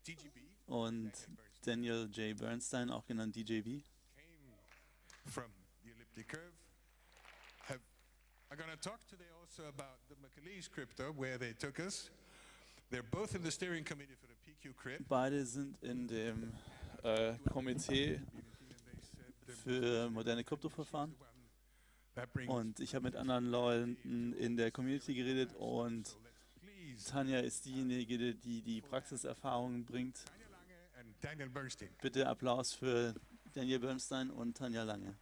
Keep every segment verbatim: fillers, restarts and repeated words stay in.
und Daniel J. Bernstein, auch genannt D J B. From the elliptic curve. Have, I'm going to talk today also about the McAleese crypto, where they took us. They're both in the steering committee for the P Q crypt. Beide sind in dem äh, Komitee für moderne Kryptoverfahren. Und ich habe mit anderen Leuten in der Community geredet und Tanja ist diejenige, die die Praxiserfahrung bringt. Daniel Bernstein. Bitte Applaus für Daniel Bernstein und Tanja Lange.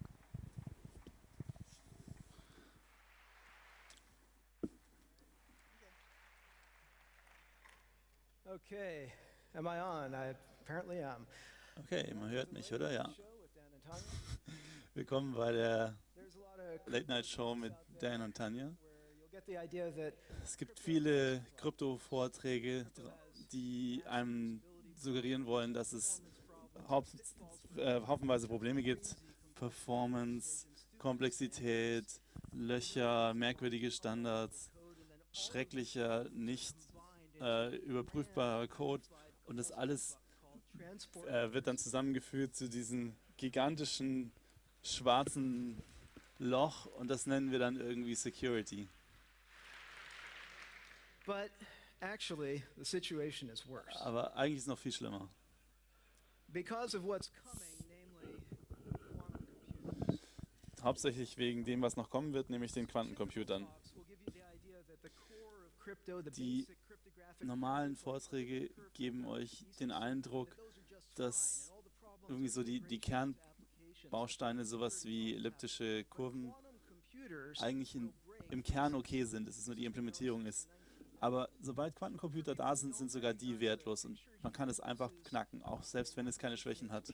Okay, am I on? I apparently am. Okay, man hört mich, oder? Ja. Willkommen bei der Late Night Show mit Dan und Tanja. Es gibt viele Krypto-Vorträge, die einem suggerieren wollen, dass es haupt, äh, haufenweise Probleme gibt. Performance, Komplexität, Löcher, merkwürdige Standards, schrecklicher, nicht äh, überprüfbarer Code und das alles äh, wird dann zusammengeführt zu diesem gigantischen schwarzen Loch und das nennen wir dann irgendwie Security. But actually, the situation is worse. Aber eigentlich ist es noch viel schlimmer. Because of what's coming, namely quantum computers. Hauptsächlich wegen dem, was noch kommen wird, nämlich den Quantencomputern. Die normalen Vorträge geben euch den Eindruck, dass irgendwie so die, die Kernbausteine, sowas wie elliptische Kurven, eigentlich in, im Kern okay sind, dass es nur die Implementierung ist. Aber sobald Quantencomputer da sind, sind sogar die wertlos und man kann es einfach knacken, auch selbst wenn es keine Schwächen hat.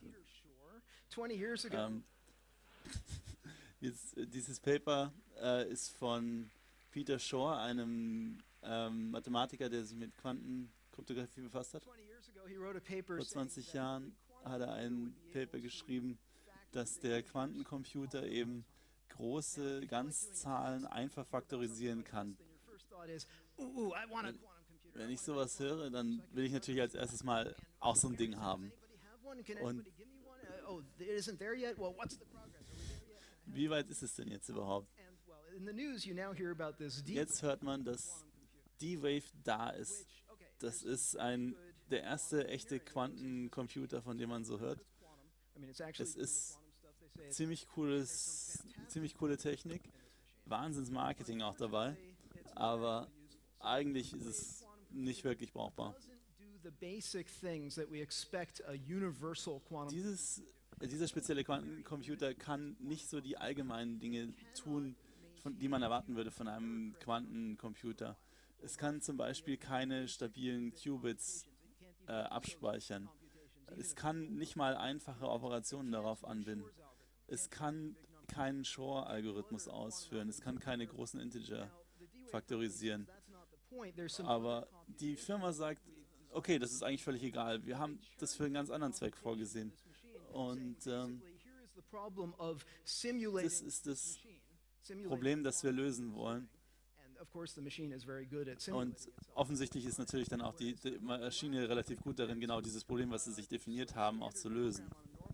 Ähm, jetzt, dieses Paper äh, ist von Peter Shor, einem ähm, Mathematiker, der sich mit Quantenkryptographie befasst hat. Vor zwanzig Jahren hat er ein Paper geschrieben, dass der Quantencomputer eben große Ganzzahlen einfach faktorisieren kann. Wenn, wenn ich sowas höre, dann will ich natürlich als erstes mal auch so ein Ding haben. Und wie weit ist es denn jetzt überhaupt? Jetzt hört man, dass D-Wave da ist. Das ist ein, der erste echte Quantencomputer, von dem man so hört. Es ist ziemlich cooles, ziemlich coole Technik, Wahnsinns-Marketing auch dabei, aber eigentlich ist es nicht wirklich brauchbar. Dieses, dieser spezielle Quantencomputer kann nicht so die allgemeinen Dinge tun, von, die man erwarten würde von einem Quantencomputer. Es kann zum Beispiel keine stabilen Qubits äh, abspeichern. Es kann nicht mal einfache Operationen darauf anbinden. Es kann keinen Shor-Algorithmus ausführen. Es kann keine großen Integer faktorisieren. Aber die Firma sagt, okay, das ist eigentlich völlig egal. Wir haben das für einen ganz anderen Zweck vorgesehen. Und ähm, das ist das Problem, das wir lösen wollen. Und offensichtlich ist natürlich dann auch die, die Maschine relativ gut darin, genau dieses Problem, was sie sich definiert haben, auch zu lösen.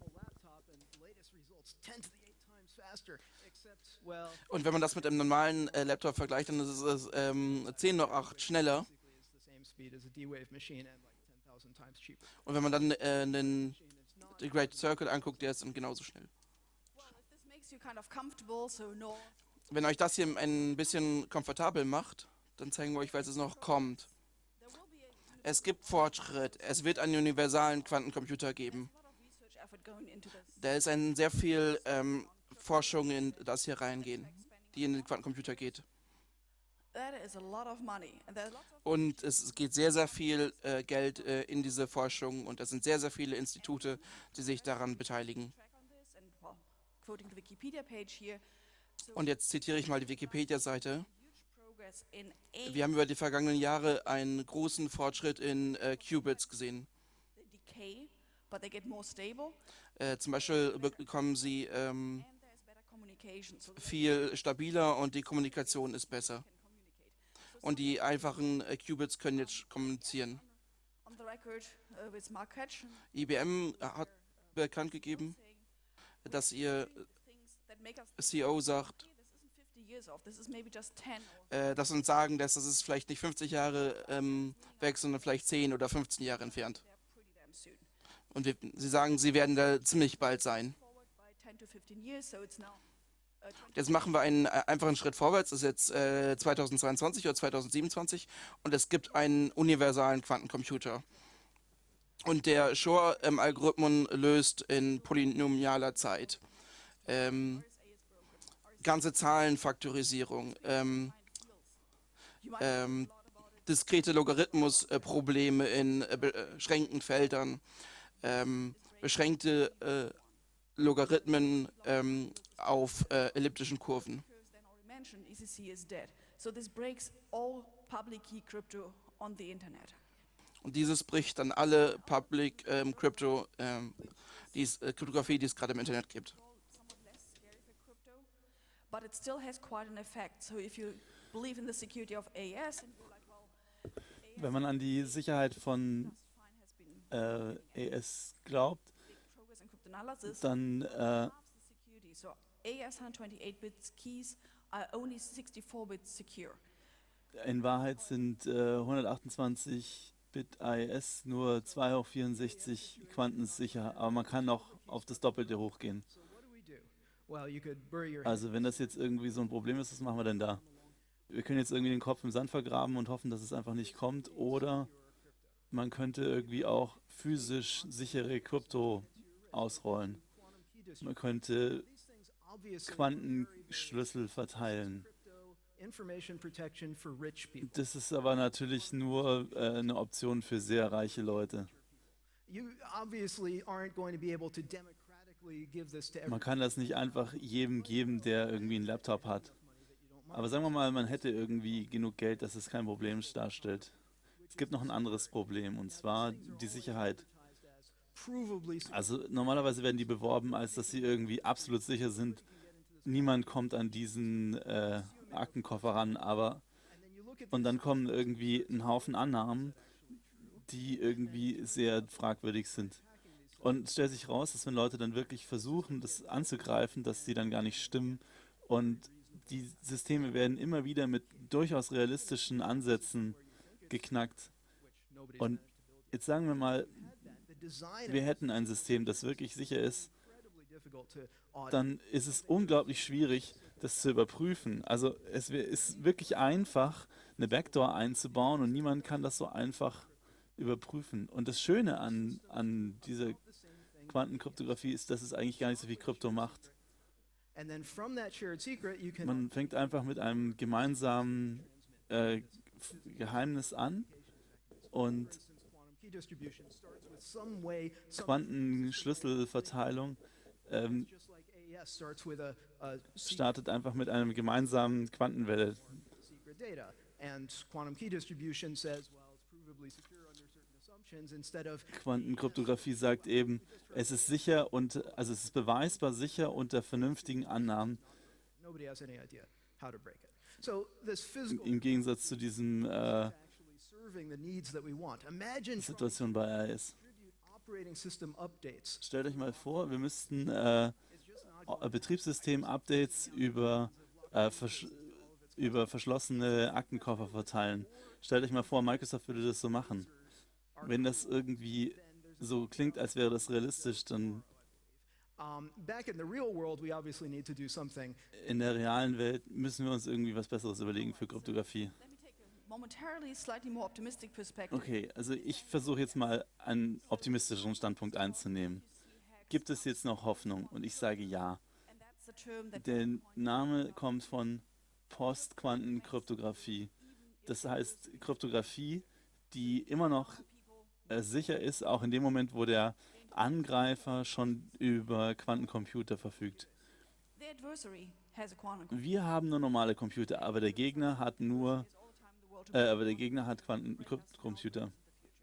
Und wenn man das mit einem normalen äh, Laptop vergleicht, dann ist es ähm, zehn noch acht schneller. Und wenn man dann äh, den The Great Circle anguckt, der ist dann genauso schnell. Wenn euch das hier ein bisschen komfortabel macht, dann zeigen wir euch, was es noch kommt. Es gibt Fortschritt. Es wird einen universalen Quantencomputer geben. Da ist ein sehr viel ähm, Forschung in das hier reingehen, die in den Quantencomputer geht. Und es geht sehr, sehr viel äh, Geld äh, in diese Forschung und es sind sehr, sehr viele Institute, die sich daran beteiligen. Und jetzt zitiere ich mal die Wikipedia-Seite. Wir haben über die vergangenen Jahre einen großen Fortschritt in äh, Qubits gesehen. Äh, zum Beispiel bekommen sie ähm, viel stabiler und die Kommunikation ist besser. Und die einfachen äh, Qubits können jetzt kommunizieren. I B M hat bekannt gegeben, dass ihr C E O sagt, äh, dass uns sagen, dass das ist vielleicht nicht fünfzig Jahre ähm, weg, sondern vielleicht zehn oder fünfzehn Jahre entfernt. Und wir, sie sagen, sie werden da ziemlich bald sein. Jetzt machen wir einen äh, einfachen Schritt vorwärts. Das ist jetzt äh, zweitausendzweiundzwanzig oder zweitausendsiebenundzwanzig und es gibt einen universalen Quantencomputer. Und der Shor-Algorithmus löst in polynomialer Zeit ähm, ganze Zahlenfaktorisierung, ähm, ähm, diskrete Logarithmusprobleme äh, in äh, beschränkten Feldern, ähm, beschränkte äh, Logarithmen ähm, auf äh, elliptischen Kurven. Und dieses bricht dann alle Public ähm, Crypto, ähm, dies, äh, Kryptographie, die es gerade im Internet gibt. But it still has quite an effect. So if you believe in the security of A E S, and you're like, well, Wenn man an die Sicherheit von äh, A E S glaubt, progress in cryptanalysis, dann äh, halves the security. So A E S one hundred twenty-eight bit keys are only sixty-four bit secure. in Wahrheit sind äh, hundertachtundzwanzig Bit A E S nur zwei hoch vierundsechzig quantensicher, aber man kann auch auf das Doppelte hochgehen. So what do we do? Well, you could bury your Also wenn das jetzt irgendwie so ein Problem ist, was machen wir denn da? Wir können jetzt irgendwie den Kopf im Sand vergraben und hoffen, dass es einfach nicht kommt, oder man könnte irgendwie auch physisch sichere Krypto ausrollen. Man könnte Quantenschlüssel verteilen. information protection for rich people. Das ist aber natürlich nur äh, eine Option für sehr reiche Leute. You obviously aren't going to be able to democratically give this to Man everyone. kann das nicht einfach jedem geben, der irgendwie einen Laptop hat. Aber sagen wir mal, man hätte irgendwie genug Geld, dass es kein Problem darstellt. Es gibt noch ein anderes Problem, und zwar die Sicherheit. Provably secure. Also normalerweise werden die beworben, als dass sie irgendwie absolut sicher sind. Niemand kommt an diesen äh, Aktenkoffer ran, aber And then you look at und dann kommen irgendwie ein Haufen Annahmen, die irgendwie sehr fragwürdig sind. Und es stellt sich raus, dass wenn Leute dann wirklich versuchen, das anzugreifen, dass die dann gar nicht stimmen. Und die Systeme werden immer wieder mit durchaus realistischen Ansätzen geknackt. Und jetzt sagen wir mal, the design wir hätten ein System, das wirklich sicher ist, incredibly difficult to audit. dann ist es unglaublich schwierig, das zu überprüfen. Also es wär- ist wirklich einfach, eine Backdoor einzubauen, und niemand kann das so einfach überprüfen. Und das Schöne an, an dieser Quantenkryptographie ist, dass es eigentlich gar nicht so viel Krypto macht. And then from that shared secret you can Man fängt einfach mit einem gemeinsamen äh, F- Geheimnis an, und quantum key distribution starts with some way some Quantenschlüsselverteilung ähm, just like A E S starts with a, a secret startet einfach mit einem gemeinsamen Quantenwelle. secret data. And quantum key distribution says, well, it's provably secure under certain assumptions instead of Quantenkryptographie sagt eben, es ist sicher, und also es ist beweisbar sicher unter vernünftigen Annahmen, nobody has any idea how to break it. So this physical im Gegensatz zu diesem äh, actually serving the needs that we want. Imagine trying to Situation bei A E S. distribute operating system updates. Stellt euch mal vor, wir müssten äh, O- Betriebssystem-Updates über, äh, versch über verschlossene Aktenkoffer verteilen. Stellt euch mal vor, Microsoft würde das so machen. Wenn das irgendwie so klingt, als wäre das realistisch, dann Um, back in the real world, we obviously need to do something. in der realen Welt müssen wir uns irgendwie was Besseres überlegen für Kryptographie. let me take a momentarily slightly more optimistic perspective. Okay, also ich versuche jetzt mal einen optimistischeren Standpunkt einzunehmen. Gibt es jetzt noch Hoffnung? Und ich sage ja. And that's the term that Der Name kommt von Postquantenkryptographie. Das heißt Kryptographie, die immer noch äh, sicher ist, auch in dem Moment, wo der Angreifer schon über Quantencomputer verfügt. the adversary has a quantum computer. Wir haben nur normale Computer, aber der Gegner hat nur, All the time in the world to äh, aber der Gegner hat Quantencomputer.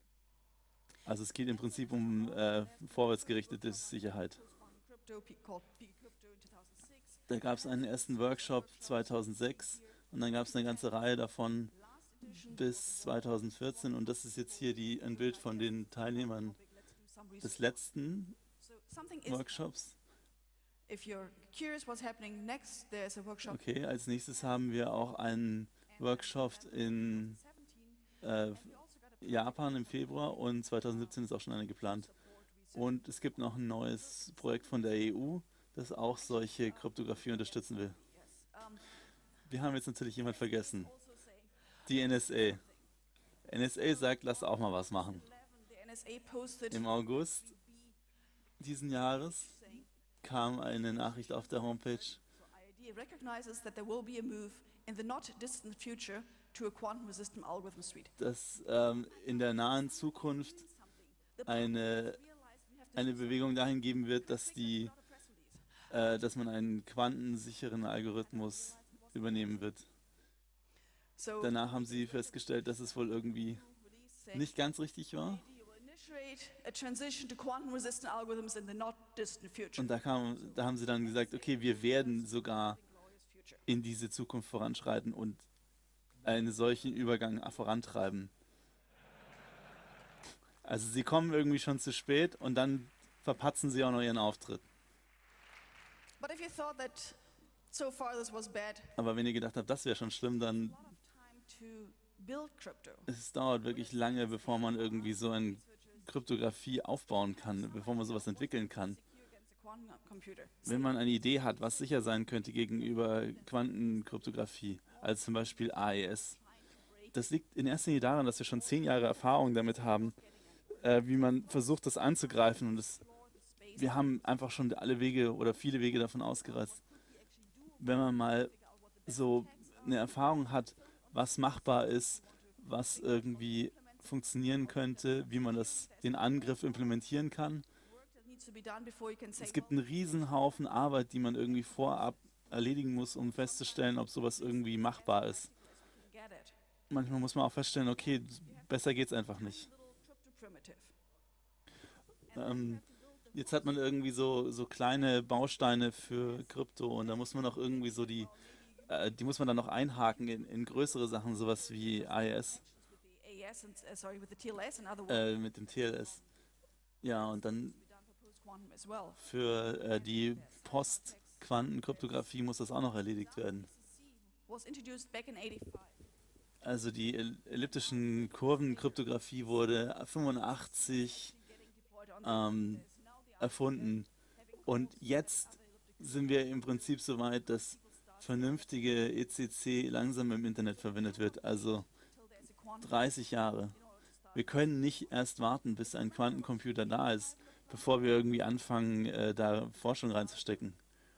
Also es geht im Prinzip um äh, vorwärtsgerichtete Sicherheit. quantum crypto pe- called P crypto in two thousand six. Da gab es einen ersten Workshop zweitausendsechs, und dann gab es eine ganze Reihe davon bis zweitausendvierzehn und das ist jetzt hier die, ein Bild von den Teilnehmern des letzten So something is, Workshops. if you're curious what's happening next, there's a workshop Okay, als nächstes haben wir auch einen Workshop in äh, Japan im Februar und zweitausendsiebzehn ist auch schon einer geplant. Und es gibt noch ein neues Projekt von der E U, das auch solche Kryptographie unterstützen will. Wir haben jetzt natürlich jemand vergessen. Die N S A. N S A sagt, lass auch mal was machen. The N S A posted Im August diesen Jahres kam eine Nachricht auf der Homepage, I D recognizes that there will be a move in the not distant future to a quantum-resistant algorithm suite. dass ähm, in der nahen Zukunft eine, eine Bewegung dahin geben wird, dass, die, äh, dass man einen quantensicheren Algorithmus übernehmen wird. So Danach haben sie festgestellt, dass es wohl irgendwie nicht ganz richtig war. A D will initiate a transition to quantum-resistant algorithms in the not distant future. Und da, kam, da haben sie dann gesagt, okay, wir werden sogar Glorious future. in diese Zukunft voranschreiten und einen solchen Übergang vorantreiben. Also sie kommen irgendwie schon zu spät und dann verpatzen sie auch noch ihren Auftritt. But if you thought that so far this was bad, Aber wenn ihr gedacht habt, das wäre schon schlimm, dann a lot of time to build crypto. es dauert wirklich lange, bevor man irgendwie so eine Kryptographie aufbauen kann, bevor man sowas entwickeln kann. Secure against a quantum computer. Wenn man eine Idee hat, was sicher sein könnte gegenüber Quantenkryptographie, als zum Beispiel A E S, das liegt in erster Linie daran, dass wir schon zehn Jahre Erfahrung damit haben, äh, wie man versucht, das anzugreifen. Und es, wir haben einfach schon alle Wege oder viele Wege davon ausgereizt. Wenn man mal so eine Erfahrung hat, was machbar ist, was irgendwie funktionieren könnte, wie man das, den Angriff implementieren kann. Work that needs to be done before you can say, Es gibt einen Riesenhaufen Arbeit, die man irgendwie vorab erledigen muss, um festzustellen, ob sowas irgendwie machbar ist. well, get it. Manchmal muss man auch feststellen, okay, besser geht's einfach nicht. Little crypto primitive. Ähm, jetzt hat man irgendwie so, so kleine Bausteine für Krypto und da muss man auch irgendwie so die, äh, die muss man dann noch einhaken in, in größere Sachen, sowas wie A E S With the A E S and uh, sorry, with the T L S and other work äh, mit dem T L S. Ja, und dann to be done for post-quantum as well. für äh, die Post-Quantenkryptographie muss das auch noch erledigt werden. Was introduced back in eighty-five. Also die el- elliptischen Kurvenkryptographie wurde fünfundachtzig Getting deployed on ähm, erfunden. Und jetzt sind wir im Prinzip so weit, dass vernünftige E C C langsam im Internet verwendet wird. Also till there's a quantum dreißig Jahre. in order to start. Wir können nicht erst warten, bis ein Quantencomputer da ist, bevor wir irgendwie anfangen, äh, da Forschung reinzustecken.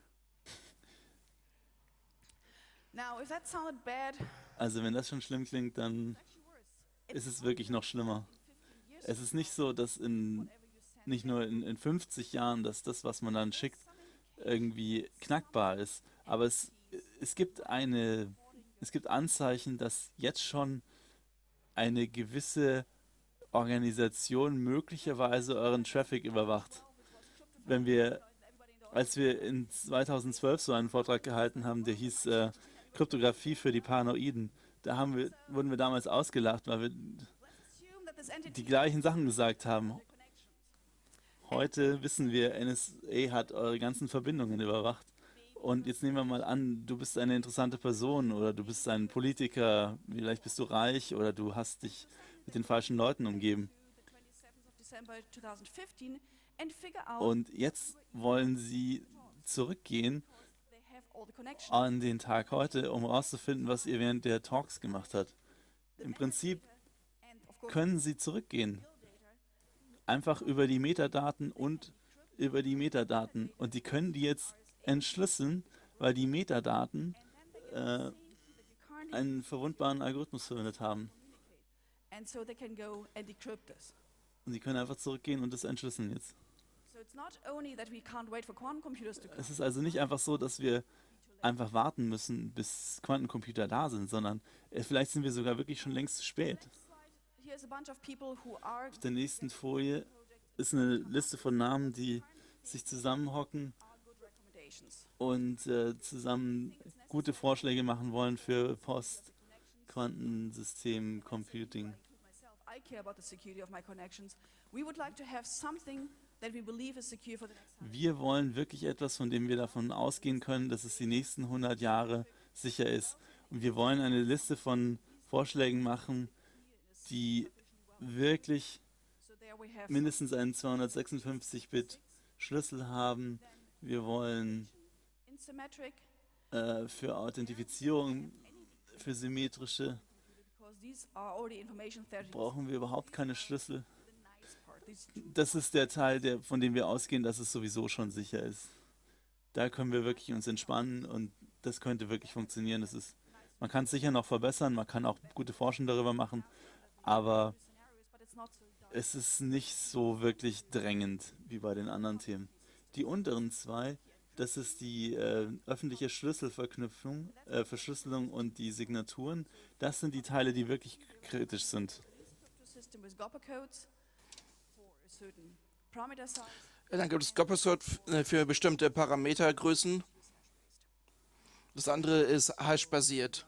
Now, if that sounded bad, Also wenn das schon schlimm klingt, dann actually worse. ist es wirklich noch schlimmer. Es ist nicht so, dass in nicht nur in, in fünfzig Jahren, dass das, was man dann schickt, irgendwie knackbar ist. Aber es, es gibt eine, es gibt Anzeichen, dass jetzt schon eine gewisse Organisation möglicherweise euren Traffic überwacht. Wenn wir, als wir in zweitausendzwölf so einen Vortrag gehalten haben, der hieß äh, Kryptographie für die Paranoiden, da haben wir, wurden wir damals ausgelacht, weil wir Assume that this entity die gleichen Sachen gesagt haben. Heute wissen wir, N S A hat eure ganzen Verbindungen überwacht. Und jetzt nehmen wir mal an, du bist eine interessante Person oder du bist ein Politiker, vielleicht bist du reich oder du hast dich mit den falschen Leuten umgeben. the twenty-seventh of December two thousand fifteen and figure out Und jetzt wollen sie zurückgehen they have all the connections. an den Tag heute, um herauszufinden, was ihr während der Talks gemacht habt. Im Prinzip And of course, können sie zurückgehen. Einfach über die Metadaten und über die Metadaten. Und die können die jetzt entschlüsseln, weil die Metadaten äh, that you can't einen verwundbaren Algorithmus verwendet haben. and so they can go and decrypt this. Und sie können einfach zurückgehen und das entschlüsseln jetzt. So it's not only that we can't wait for quantum computers to come. Es ist also nicht einfach so, dass wir einfach warten müssen, bis Quantencomputer da sind, sondern äh, vielleicht sind wir sogar wirklich schon längst zu spät. Here's a bunch of people who are Auf der nächsten Folie ist eine Liste von Namen, die sich zusammenhocken good recommendations. und äh, zusammen gute Vorschläge machen wollen für Quantensystem Computing. Myself, I care about the security of my connections. We would like to have something that we believe is secure for the next hundred Wir wollen wirklich etwas, von dem wir davon ausgehen können, dass es die nächsten hundert Jahre sicher ist. Und wir wollen eine Liste von Vorschlägen machen, die wirklich So there we have mindestens einen zweihundertsechsundfünfzig Bit Schlüssel haben. Wir wollen asymmetric, äh, für Authentifizierung, für symmetrische, because these are already information strategies. brauchen wir überhaupt keine Schlüssel. The nice part. These two Das ist der Teil, der, von dem wir ausgehen, dass es sowieso schon sicher ist. Da können wir wirklich uns entspannen und das könnte wirklich funktionieren. Das ist, man kann es sicher noch verbessern, man kann auch gute Forschung darüber machen, aber scenarios, but it's not so dark. es ist nicht so wirklich drängend wie bei den anderen Themen. Die unteren zwei, das ist die äh, öffentliche Schlüsselverknüpfung, äh, Verschlüsselung und die Signaturen. Das sind die Teile, die wirklich kritisch sind. To system with Gopper codes for a certain parameter size. Dann gibt es Goppercode für bestimmte Parametergrößen. Das andere ist hash-basiert.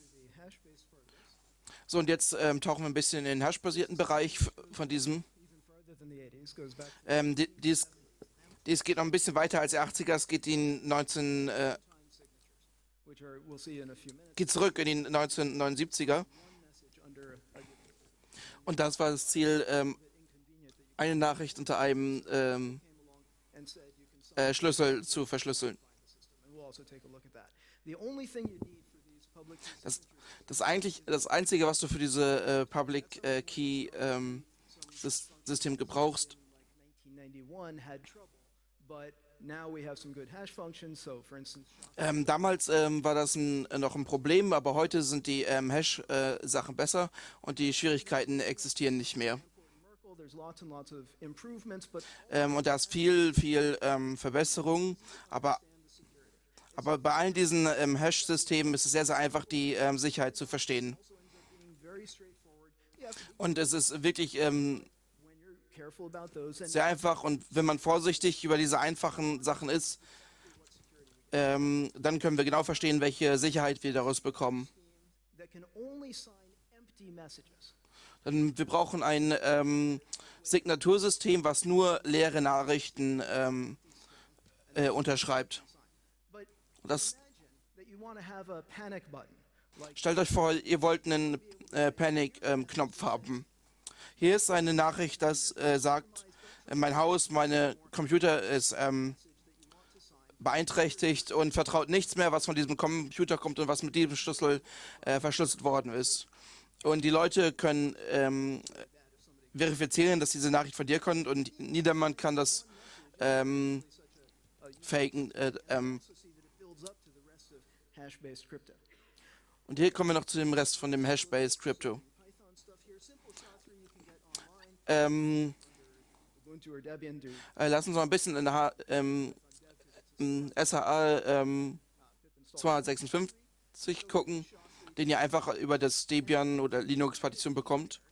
So, und jetzt ähm, tauchen wir ein bisschen in den hash-basierten Bereich f- von diesem. Further than the eighties, goes back Ähm, die, dies, dies geht noch ein bisschen weiter als die achtziger. Es geht, in neunzehn, äh, which are, we'll see in a few minutes. geht zurück in die neunzehnhundertneunundsiebziger. Message under a Und das war das Ziel, ähm, eine Nachricht unter einem ähm, and said you can sign äh, Schlüssel zu verschlüsseln. the system, and we'll also take a look at that. The only thing you need for these public key Das, das eigentlich das Einzige, was du für diese äh, Public äh, Key ähm, Sys- System gebrauchst, like nineteen ninety-one had trouble, but now we have some good hash functions. So, for instance, ähm, damals ähm, war das ein, noch ein Problem, aber heute sind die ähm, Hash-Sachen besser und die Schwierigkeiten existieren nicht mehr. Merkle, there's lots and lots of improvements, but Ähm, und da ist viel, viel ähm, Verbesserung, aber, aber bei all diesen ähm, Hash-Systemen ist es sehr, sehr einfach, die ähm, Sicherheit zu verstehen. being very straightforward. You have to be Und es ist wirklich ähm, when you're careful about those, and sehr einfach und wenn man vorsichtig über diese einfachen Sachen ist, ähm, dann können wir genau verstehen, welche Sicherheit wir daraus bekommen. that can only sign empty messages. Dann, wir brauchen ein ähm, Signatursystem, was nur leere Nachrichten ähm, äh, unterschreibt. But Das, imagine that you want to have a panic button, like stellt euch vor, ihr wollt einen äh, Panic-Knopf haben. Hier ist eine Nachricht, das äh, sagt, äh, mein Haus, meine Computer ist ähm, beeinträchtigt und vertraut nichts mehr, was von diesem Computer kommt und was mit diesem Schlüssel äh, verschlüsselt worden ist. Und die Leute können ähm, verifizieren, dass diese Nachricht von dir kommt und niemand kann das ähm, faken. Äh, ähm. so see that it builds up to the rest of hash-based crypto. Und hier kommen wir noch zu dem Rest von dem Hash-Based Crypto. Python stuff here, simple S H A three you can get online. Ähm, Ubuntu or Debian do äh, lass uns mal ein bisschen in der H ähm, im S H A ähm, zweihundertsechsundfünfzig gucken, den ihr einfach über das Debian oder Linux-Partition bekommt,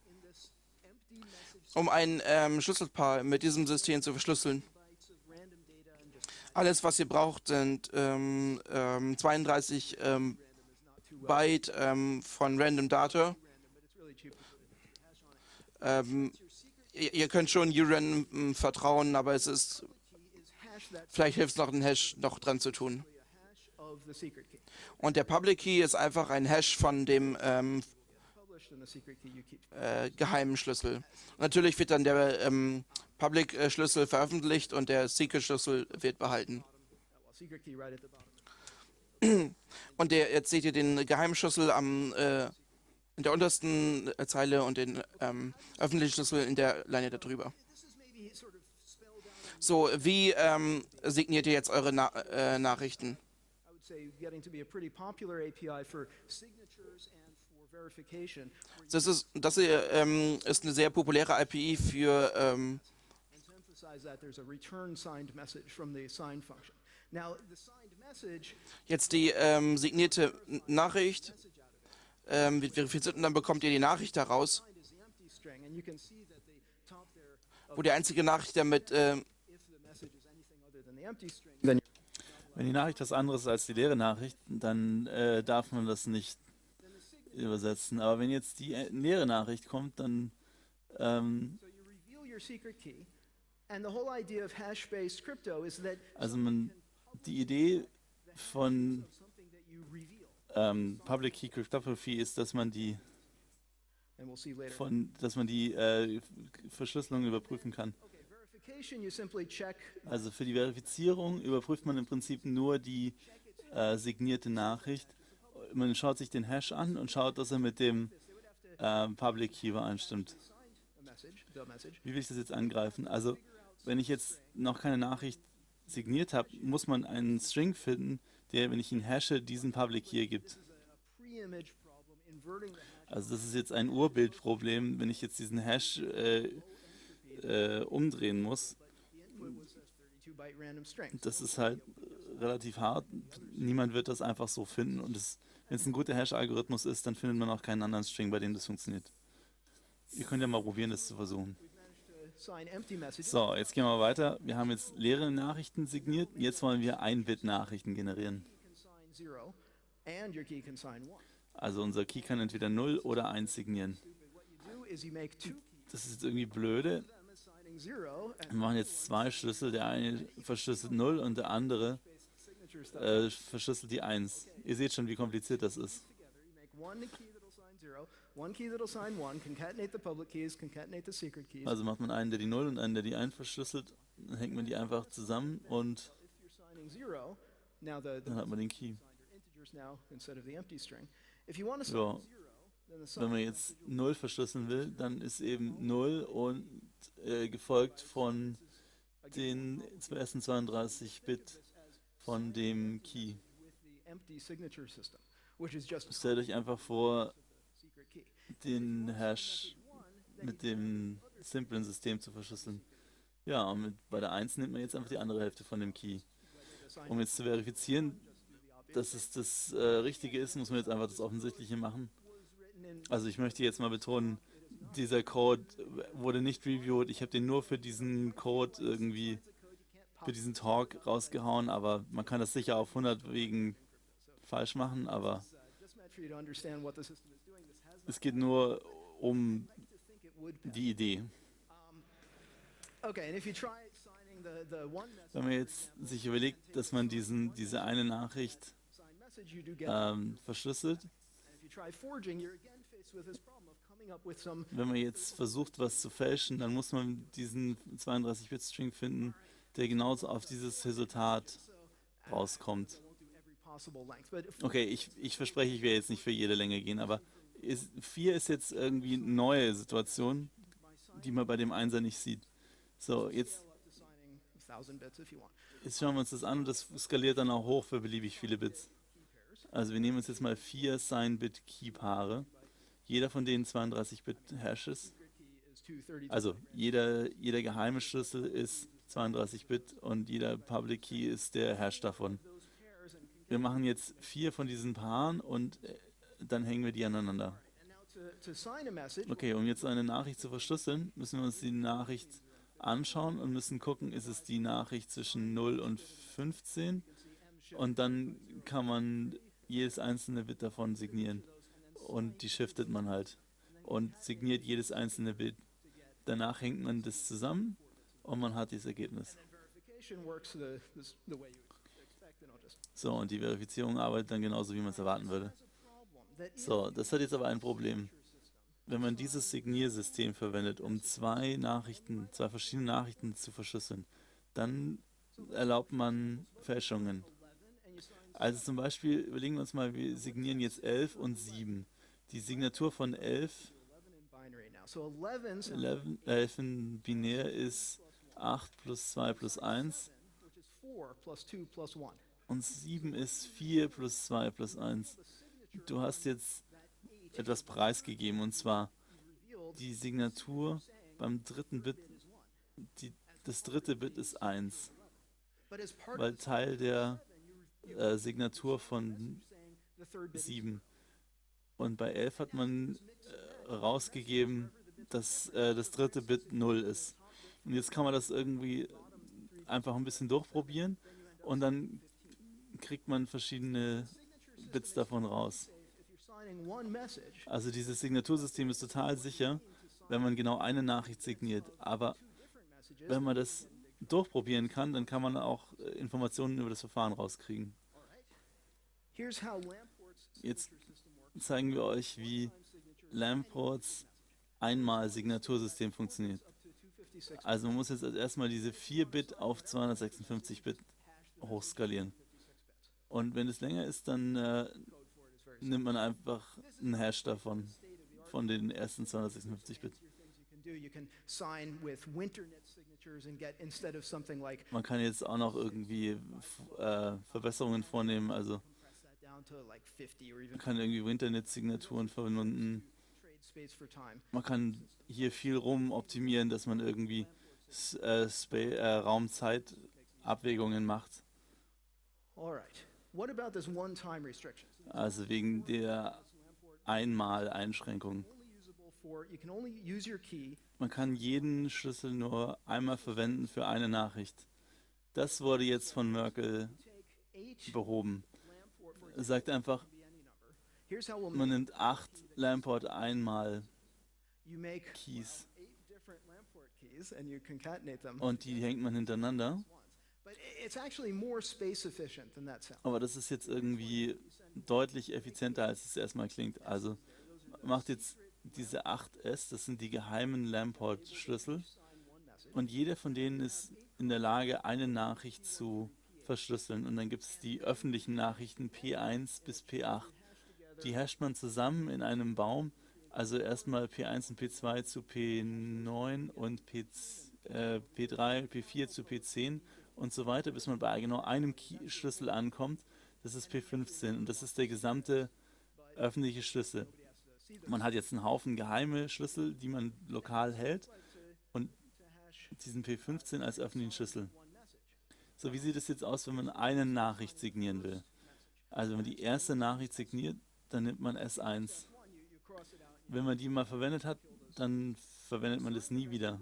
um ein ähm, Schlüsselpaar mit diesem System zu verschlüsseln. bytes of random data and just Alles, was ihr braucht, sind ähm, ähm, zweiunddreißig ähm, Byte ähm, von Random Data. random, but it's really cheap to put a hash on it. Ähm, ihr, ihr könnt schon U R A N ähm, vertrauen, aber es ist, Key is hash that vielleicht hilft es noch, einen Hash noch dran zu tun. a hash of the secret key. Und der Public Key ist einfach ein Hash von dem ähm, Published in a secret key you keep. äh, geheimen Schlüssel. Und natürlich wird dann der ähm, Public-Schlüssel veröffentlicht und der Secret-Schlüssel wird behalten. Well, secret key right at the bottom. Und der, jetzt seht ihr den Geheimschlüssel am, äh, in der untersten äh, Zeile und den ähm, öffentlichen Schlüssel in der Leine darüber. This is maybe sort of spelled out. So, wie ähm, signiert ihr jetzt eure Na äh, Nachrichten? I would say getting to be a pretty popular A P I for signatures and for verification. Das ist, das hier, ähm, ist eine sehr populäre I P I für ähm, And to emphasize that, there's a return signed message from the sign function. Now, the signed message jetzt die ähm, signierte N- Nachricht, ähm, wird verifiziert und dann bekommt ihr die Nachricht daraus, signed is the empty string, and you can see that the top there of wo die einzige Nachricht damit ähm, if the message is anything other than the empty string, then Wenn die Nachricht was anderes ist als die leere Nachricht, dann äh, darf man das nicht übersetzen. Aber wenn jetzt die äh, leere Nachricht kommt, dann ähm, So you reveal your secret key, and the whole idea of hash-based crypto is that also man, die Idee von something that you reveal, ähm, Public Key Cryptography ist, dass man die and we'll see later. von, dass man die äh, Verschlüsselung überprüfen kann. Okay, verification, you simply check Also für die Verifizierung überprüft man im Prinzip nur die äh, signierte Nachricht. Man schaut sich den Hash an und schaut, dass er mit dem ähm, Public Key übereinstimmt. a message, the message. Wie will ich das jetzt angreifen? Also wenn ich jetzt noch keine Nachricht signiert habe, muss man einen String finden, der, wenn ich ihn hashe, diesen Public Key gibt. Pre-image problem, inverting the hash. Also das ist jetzt ein Urbildproblem, wenn ich jetzt diesen Hash äh, äh, umdrehen muss. The input was a thirty-two byte random string. Das ist halt relativ hart. Niemand wird das einfach so finden. Und wenn es ein guter Hash-Algorithmus ist, dann findet man auch keinen anderen String, bei dem das funktioniert. Ihr könnt ja mal probieren, das zu versuchen. To sign empty messages. So, jetzt gehen wir weiter. Wir haben jetzt leere Nachrichten signiert. Jetzt wollen wir ein-Bit-Nachrichten generieren. You can sign zero, and your key can sign one. Also unser Key kann entweder null oder eins signieren. What you do is you make two keys. Das ist jetzt irgendwie blöde. Them is signing zero, and Wir machen jetzt zwei Schlüssel. Der eine verschlüsselt null und der andere signature stuff äh, verschlüsselt die eins. Ihr seht schon, wie kompliziert das ist. together. You make one key that'll sign zero, one key that'll sign one, concatenate the public keys, concatenate the secret keys. Also macht man einen, der die null und einen, der die eins verschlüsselt. Dann hängt man die einfach zusammen und If you're signing zero, now the, the dann hat man den Key. signed your integers now instead of the empty string. If you want to sign Ja. zero, then the sign Wenn man jetzt null verschlüsseln will, dann ist eben null und äh, gefolgt von den ersten zweiunddreißig Bit von dem Key. with the empty signature system, which is just Stellt euch einfach vor, secret key. den Hash mit dem simplen System zu verschlüsseln. Ja, und mit, bei der eins nimmt man jetzt einfach die andere Hälfte von dem Key. Um jetzt zu verifizieren, dass es das äh, Richtige ist, muss man jetzt einfach das Offensichtliche machen. Also ich möchte jetzt mal betonen, dieser Code wurde nicht reviewed. Ich habe den nur für diesen Code irgendwie, für diesen Talk rausgehauen, aber man kann das sicher auf hundert Wegen falsch machen, aber Just meant for you to understand what the system is doing. This has es geht nur um to think it would pass. die Idee. Okay, and if you try signing the, the one message, Wenn man jetzt sich überlegt, dass man diesen, diese eine Nachricht signed message, you do get. ähm, verschlüsselt, And if you try forging, you're again faced with this problem of coming up with some wenn man jetzt versucht, was zu fälschen, dann muss man diesen zweiunddreißig Bit String finden, der genauso auf dieses Resultat rauskommt. won't do every possible length. But if Okay, ich, ich verspreche, ich werde jetzt nicht für jede Länge gehen, aber ist, vier ist jetzt irgendwie eine neue Situation, die man bei dem Einser nicht sieht. So, jetzt, up to signing a thousand bits if you want. jetzt schauen wir uns das an und das skaliert dann auch hoch für beliebig viele Bits. Also wir nehmen uns jetzt mal vier Sign-Bit-Key-Paare. Jeder von denen zweiunddreißig Bit Hashes. Secret key is two thirty-two. Also jeder, jeder geheime Schlüssel ist zweiunddreißig Bit und jeder Public Key ist der Hash davon. Those pairs and can Wir machen jetzt vier von diesen Paaren und äh, dann hängen wir die aneinander. and now to, to sign a message, Okay, um jetzt eine Nachricht zu verschlüsseln, müssen wir uns die Nachricht anschauen und müssen gucken, ist es die Nachricht zwischen null und fünfzehn und dann kann man jedes einzelne Bit davon signieren und die shiftet man halt und signiert jedes einzelne Bit. Danach hängt man das zusammen und man hat dieses Ergebnis. verification works the, this, the way you expect, and I'll just So, und die Verifizierung arbeitet dann genauso, wie man es erwarten würde. problem that is So, das hat jetzt aber ein Problem. Wenn man dieses Signiersystem verwendet, um zwei Nachrichten, zwei verschiedene Nachrichten zu verschlüsseln, dann erlaubt man Fälschungen. Also zum Beispiel, überlegen wir uns mal, wir signieren jetzt elf und sieben. Die Signatur von elf, eleven in binary now. So eleven sounds elf, elf in binär ist acht plus zwei plus eins which is four plus two plus one. und sieben ist vier plus zwei plus eins. Du hast jetzt etwas preisgegeben und zwar Revealed die Signatur beim dritten Bit, die, das dritte Bit ist eins, but as part weil of Teil der äh, Signatur von saying the third bit sieben. Und bei elf hat man äh, rausgegeben, dass äh, das dritte Bit null ist. Und jetzt kann man das irgendwie einfach ein bisschen durchprobieren und dann kriegt man verschiedene Bits davon raus. if you're signing signing one message, Also dieses Signatursystem ist total sicher, wenn man genau eine Nachricht signiert. Aber messages. wenn man das durchprobieren kann, dann kann man auch äh, Informationen über das Verfahren rauskriegen. Here's how Lamport's Jetzt zeigen wir euch, wie Lamports Einmal-Signatursystem funktioniert. Also man muss jetzt als erstmal diese vier Bit auf zweihundertsechsundfünfzig Bit hochskalieren. Und wenn es länger ist, dann äh, nimmt man einfach einen Hash davon, von den ersten zweihundertsechsundfünfzig Bit. you can sign with WinterNet signatures and get, instead of something like Man kann jetzt auch noch irgendwie äh, Verbesserungen vornehmen, also compress that down to like fifty or even man kann irgendwie Internet-Signaturen verwenden. trade space for time. Man kann hier viel rum optimieren, dass man irgendwie S- äh, Spa äh, Raum-Zeit-Abwägungen macht. All right. What about this one-time restriction? Also wegen der Einmal-Einschränkung. Only usable for, you can only use your key Man kann jeden Schlüssel nur einmal verwenden für eine Nachricht. Das wurde jetzt von Merkel eight behoben. Lamport for Er sagt einfach, be any number. Here's how we'll man make nimmt acht Lamport einmal you make Keys eight different Lamport keys and you concatenate them und die hängt man hintereinander. once. But i- it's actually more space efficient than that sounds. Aber das ist jetzt irgendwie deutlich effizienter, als es erstmal klingt. Also macht jetzt diese acht S, das sind die geheimen Lamport-Schlüssel. Und jeder von denen ist in der Lage, eine Nachricht zu verschlüsseln. Und dann gibt es die öffentlichen Nachrichten P eins bis P acht. Die hasht man zusammen in einem Baum. Also erstmal P eins und P zwei zu P neun und P, äh, P drei, P vier zu P zehn und so weiter, bis man bei genau einem Key Schlüssel ankommt. Das ist P fünfzehn und das ist der gesamte öffentliche Schlüssel. Man hat jetzt einen Haufen geheime Schlüssel, die man lokal hält und diesen P fünfzehn als öffentlichen Schlüssel. So, wie sieht es jetzt aus, wenn man eine Nachricht signieren will? Also wenn man die erste Nachricht signiert, dann nimmt man S eins. Wenn man die mal verwendet hat, dann verwendet man das nie wieder.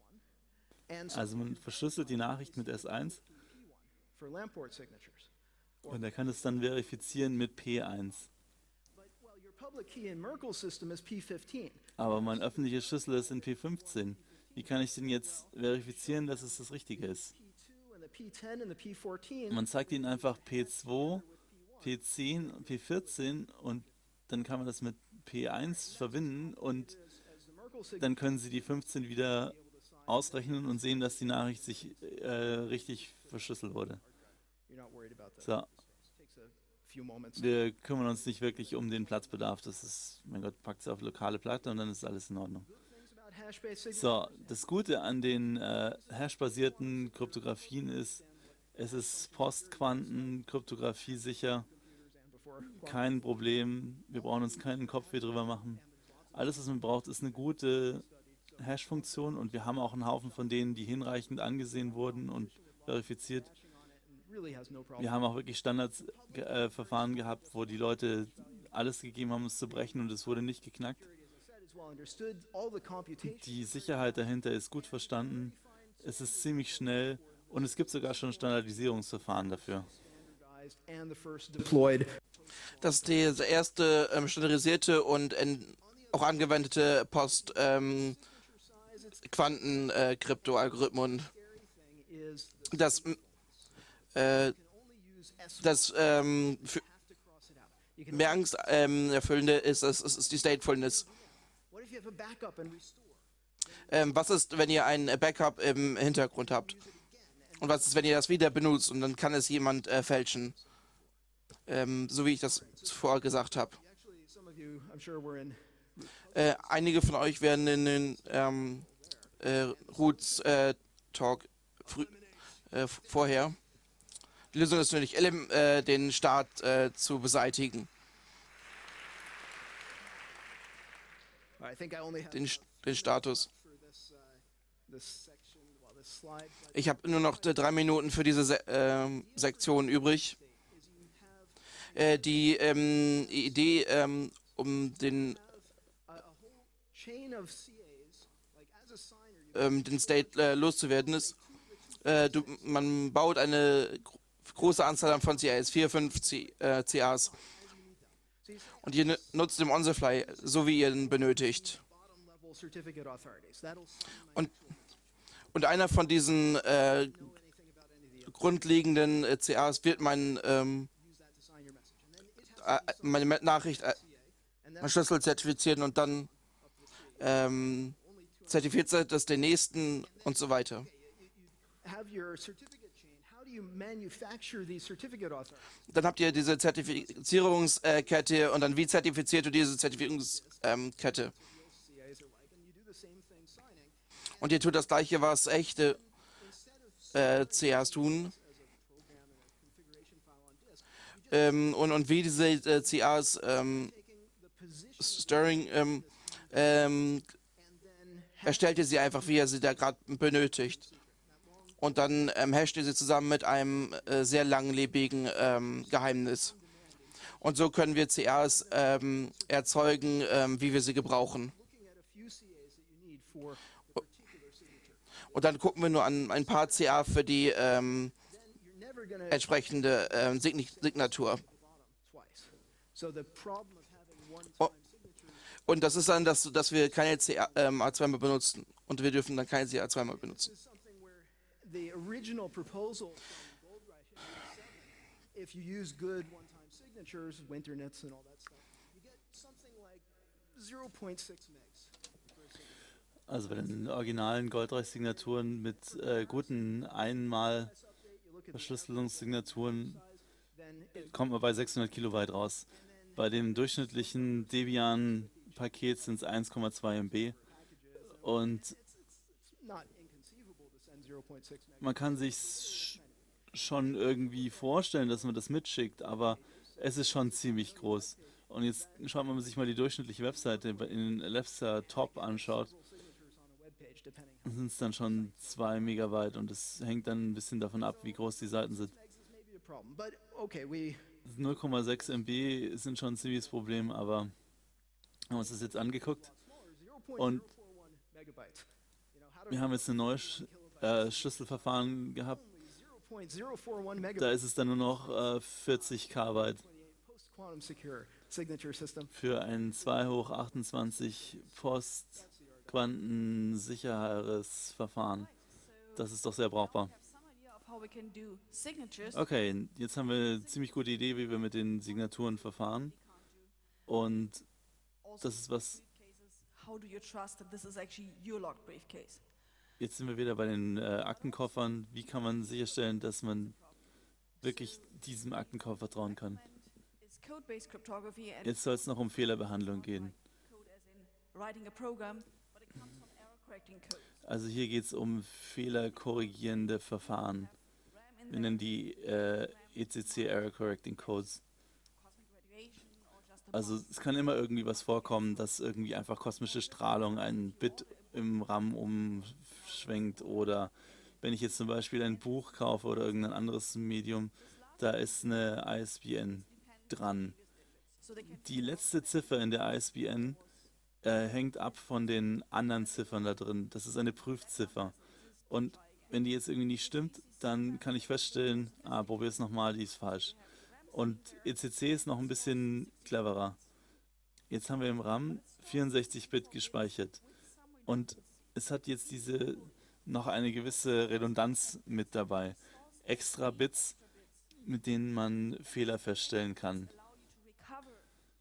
And so Also man verschlüsselt die Nachricht mit S eins for Lamport signatures. und er kann es dann verifizieren mit P eins. But well, your public key in Merkel's system is P fifteen. Aber mein öffentlicher Schlüssel ist in P fünfzehn. Wie kann ich denn jetzt verifizieren, dass es das Richtige ist? P two and the P ten and the P fourteen. Man zeigt ihnen einfach P zwei, P zehn, P vierzehn und dann kann man das mit P eins verbinden und As the Merkel signature, dann können sie die fünfzehn wieder ausrechnen und sehen, dass die Nachricht sich äh, richtig verschlüsselt wurde. you're not worried about that. So, Takes a few moments. wir kümmern uns nicht wirklich um den Platzbedarf. Das ist, mein Gott, packt es auf lokale Platte und dann ist alles in Ordnung. Things about hash-based signatures. So, das Gute an den äh, Hash-basierten Kryptografien ist, es ist Postquanten-Kryptographie sicher, And before kein Problem, wir brauchen uns keinen Kopf mehr drüber machen. Alles, was man braucht, ist eine gute Hash-Funktion und wir haben auch einen Haufen von denen, die hinreichend angesehen wurden und verifiziert. hashing on it and really has no problem. Wir haben auch wirklich Standardsverfahren gehabt, wo die Leute alles gegeben haben, um es zu brechen und es wurde nicht geknackt. As I said, is well understood. All the computation Die Sicherheit dahinter ist gut verstanden, es ist ziemlich schnell und es gibt sogar schon Standardisierungsverfahren dafür. standardized and the first deployed. Das ist der erste ähm, standardisierte und en, auch angewendete Post ähm, Quanten-Krypto-Algorithmen. Is Das, äh, only use S das ähm, für have to cross it out. You can mehr Angst ähm, erfüllende ist, ist, ist, ist die Statefulness. what if you have a backup and restore? Ähm, was ist, wenn ihr ein Backup im Hintergrund habt? Und was ist, wenn ihr das wieder benutzt und dann kann es jemand äh, fälschen? Ähm, so wie ich das zuvor gesagt habe. Actually, some of you, I'm sure, were in Äh, einige von euch werden in den ähm, äh, Roots äh, Talk frü äh, vorher. Die Lösung ist natürlich, elim äh, den Staat äh, zu beseitigen. I think I only have Den, St- den Status. for this uh, this section, well, this slide. But Ich habe nur noch äh, drei Minuten für diese Se ähm, Sektion übrig. Äh, die ähm, Idee, ähm, um den, a, a whole chain of C As, like as a signer, you ähm, den State äh, loszuwerden ist, äh, du, man baut eine gro große Anzahl von C As, vier, fünf C äh, C As. Und ihr nutzt den on-the-fly, so wie ihr ihn benötigt. bottom-level certificate authorities. That'll sign my Und, und einer von diesen äh, know anything about any of the grundlegenden äh, C As wird mein, ähm, use that to sign your message. And then it has äh, meine Me- Nachricht äh, and then Schlüssel zertifizieren und dann ähm, zertifiziert das den nächsten und so weiter. have your certificate chain. How do you manufacture these certificate authorities? Dann habt ihr diese Zertifizierungskette und dann wie zertifiziert du diese Zertifizierungskette? Ähm, Kette? C As are like, and you do the same thing signing. Und ihr tut das gleiche, was echte äh, C As tun. Ähm, und, und wie diese äh, C As ähm, Stirring ähm, ähm, erstellt ihr sie einfach, wie ihr sie da gerade benötigt. Und dann ähm, hasht ihr sie zusammen mit einem äh, sehr langlebigen ähm, Geheimnis. Und so können wir C As ähm, erzeugen, ähm, wie wir sie gebrauchen. Looking at a few C As that you need for Und dann gucken wir nur an ein paar C A für die ähm, you're never going to entsprechende ähm, Sign Signatur. twice. So the problem of having one Oh. time signatures Und das ist dann, dass, dass wir keine C A ähm, A zweimal benutzen. Und wir dürfen dann keine C A zweimal benutzen. is something where the original proposal from Goldreich in eighty-seven, if you use good one-time signatures, Winternets and all that stuff, you get something like zero point six megs. Also bei den originalen Goldreich-Signaturen mit äh, guten einmal You look at the Verschlüsselungssignaturen then it, kommt man bei sechshundert Kilobyte raus. Bei dem durchschnittlichen Debian-Paket sind es eins Komma zwei Megabyte. Und not inconceivable to send zero point six megs. man kann sich schon irgendwie vorstellen, dass man das mitschickt, aber es ist schon ziemlich groß. Und jetzt schaut man sich mal die durchschnittliche Webseite in Alexa Top anschaut, Signatures on a web page, depending. sind es dann schon zwei Megabyte und es hängt dann ein bisschen davon ab, wie groß die Seiten sind. Megs is maybe a problem, but okay, we null Komma sechs Megabyte sind schon ein ziemliches Problem, aber haben uns das jetzt angeguckt und megabyte. You know, how do wir haben jetzt ein neues äh, Schlüsselverfahren gehabt. zero point zero four one Da megabyte ist es dann nur noch äh, vierzig Kbyte post-quantum secure signature system. für ein zwei hoch achtundzwanzig Post quantensicheres Verfahren. Das ist doch sehr brauchbar. have some idea of how we can do signatures. Okay, jetzt haben wir eine ziemlich gute Idee, wie wir mit den Signaturen verfahren. Und Also das ist was, briefcases, how do you trust that this is actually your locked briefcase? jetzt sind wir wieder bei den äh, Aktenkoffern. Wie kann man sicherstellen, dass man wirklich diesem Aktenkoffer vertrauen kann? It's code-based cryptography and Jetzt soll es noch um Fehlerbehandlung gehen. code as in writing a program, but it comes from error correcting code. Also hier geht es um fehlerkorrigierende Verfahren. RAM in Wir nennen die äh, E C C Error Correcting Codes. cosmic radiation or just a Also es kann immer irgendwie was vorkommen, dass irgendwie einfach kosmische Strahlung ein Bit im RAM umschwenkt oder wenn ich jetzt zum Beispiel ein Buch kaufe oder irgendein anderes Medium, da ist eine I S B N dran. so they can Die letzte Ziffer in der I S B N äh, hängt ab von den anderen Ziffern da drin. Das ist eine Prüfziffer. Und wenn die jetzt irgendwie nicht stimmt, dann kann ich feststellen, ah, probier es nochmal, die ist falsch. Und E C C ist noch ein bisschen cleverer. Jetzt haben wir im RAM vierundsechzig Bit gespeichert. Und es hat jetzt diese noch eine gewisse Redundanz mit dabei. Extra Bits, mit denen man Fehler feststellen kann. allow you to recover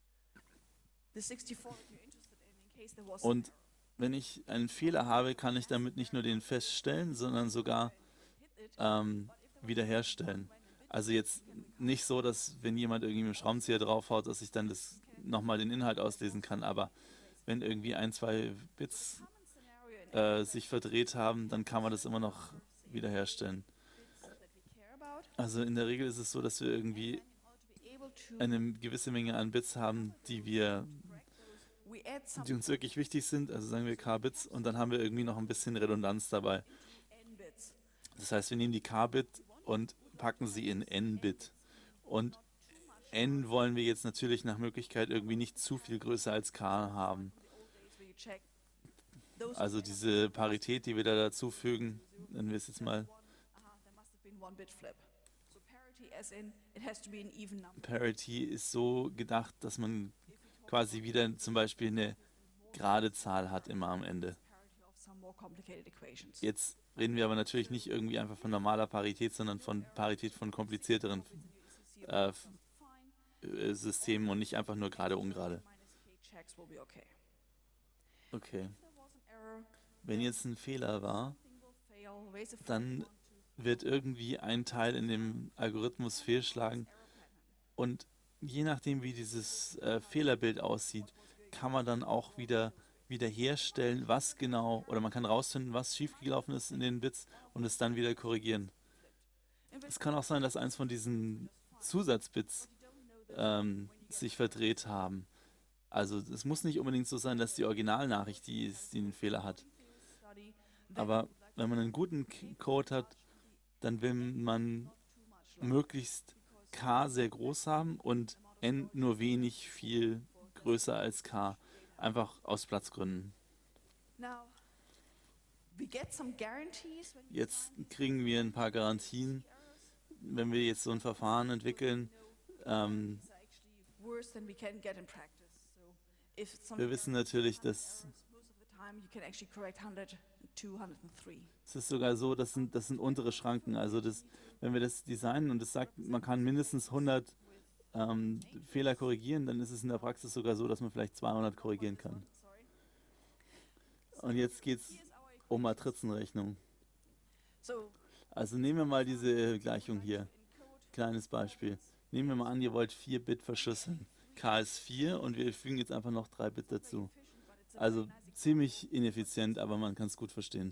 the sixty-four that you're interested in in case there was Und wenn ich einen Fehler habe, kann ich damit nicht nur den feststellen, sondern sogar ähm, wiederherstellen. Also jetzt nicht so, dass wenn jemand irgendwie mit dem Schraubenzieher draufhaut, dass ich dann das nochmal den Inhalt auslesen kann, aber wenn irgendwie ein, zwei Bits scenario in äh, sich verdreht haben, dann kann man das immer noch wiederherstellen. that we care about Also in der Regel ist es so, dass wir irgendwie in order to be able to eine gewisse Menge an Bits haben, die wir, we add some die uns wirklich wichtig sind, also sagen wir K-Bits, und dann haben wir irgendwie noch ein bisschen Redundanz dabei. n bits. Das heißt, wir nehmen die K-Bit und packen sie in N-Bit. Und N wollen wir jetzt natürlich nach Möglichkeit irgendwie nicht zu viel größer als K haben. Days where you check those Also diese Parität, die wir da dazu fügen, nennen wir es jetzt mal, aha, there must have been one bit flip. So parity Parity as in it has to be an even number. Parity ist so gedacht, dass man quasi wieder zum Beispiel eine gerade Zahl hat immer am Ende. Parity of some more complicated equations. Jetzt reden wir aber natürlich nicht irgendwie einfach von normaler Parität, sondern von Parität von komplizierteren äh, äh, Systemen und nicht einfach nur gerade ungerade. Minus k checks will be okay. Okay. If there was an error, Wenn jetzt ein Fehler war, something will fail. Raise a flag dann one, two, three, wird irgendwie ein Teil in dem Algorithmus fehlschlagen error pattern. und je nachdem, wie dieses äh, Fehlerbild aussieht, kann man dann auch wieder wiederherstellen, was genau, oder man kann rausfinden, was schiefgelaufen ist in den Bits und es dann wieder korrigieren. Es kann auch sein, dass eins von diesen Zusatzbits ähm, sich verdreht haben. Also es muss nicht unbedingt so sein, dass die Originalnachricht die, ist, die den Fehler hat. Study, then Aber wenn man einen guten K- Code hat, dann will man too much like möglichst K sehr groß haben und N nur wenig viel größer als K. Einfach aus Platzgründen. now we get some guarantees when we Jetzt kriegen wir ein paar Garantien, wenn wir jetzt so ein Verfahren entwickeln. Ähm, are actually worse than we can get in practice. So if some wir wissen natürlich, dass most of the time you can actually correct one hundred, two, one hundred three. es ist sogar so, das sind, das sind untere Schranken. Also das, wenn wir das designen und es sagt, man kann mindestens hundert ähm, Fehler korrigieren, dann ist es in der Praxis sogar so, dass man vielleicht zweihundert korrigieren kann. Sorry. Und jetzt geht es Here's our equation. um Matrizenrechnung. So Also nehmen wir mal diese Gleichung hier. in code Kleines Beispiel. Nehmen wir mal an, ihr wollt vier Bit verschlüsseln. K ist vier und wir fügen jetzt einfach noch drei Bit dazu. efficient, but it's a Also very nice ziemlich ineffizient, aber man kann es gut verstehen.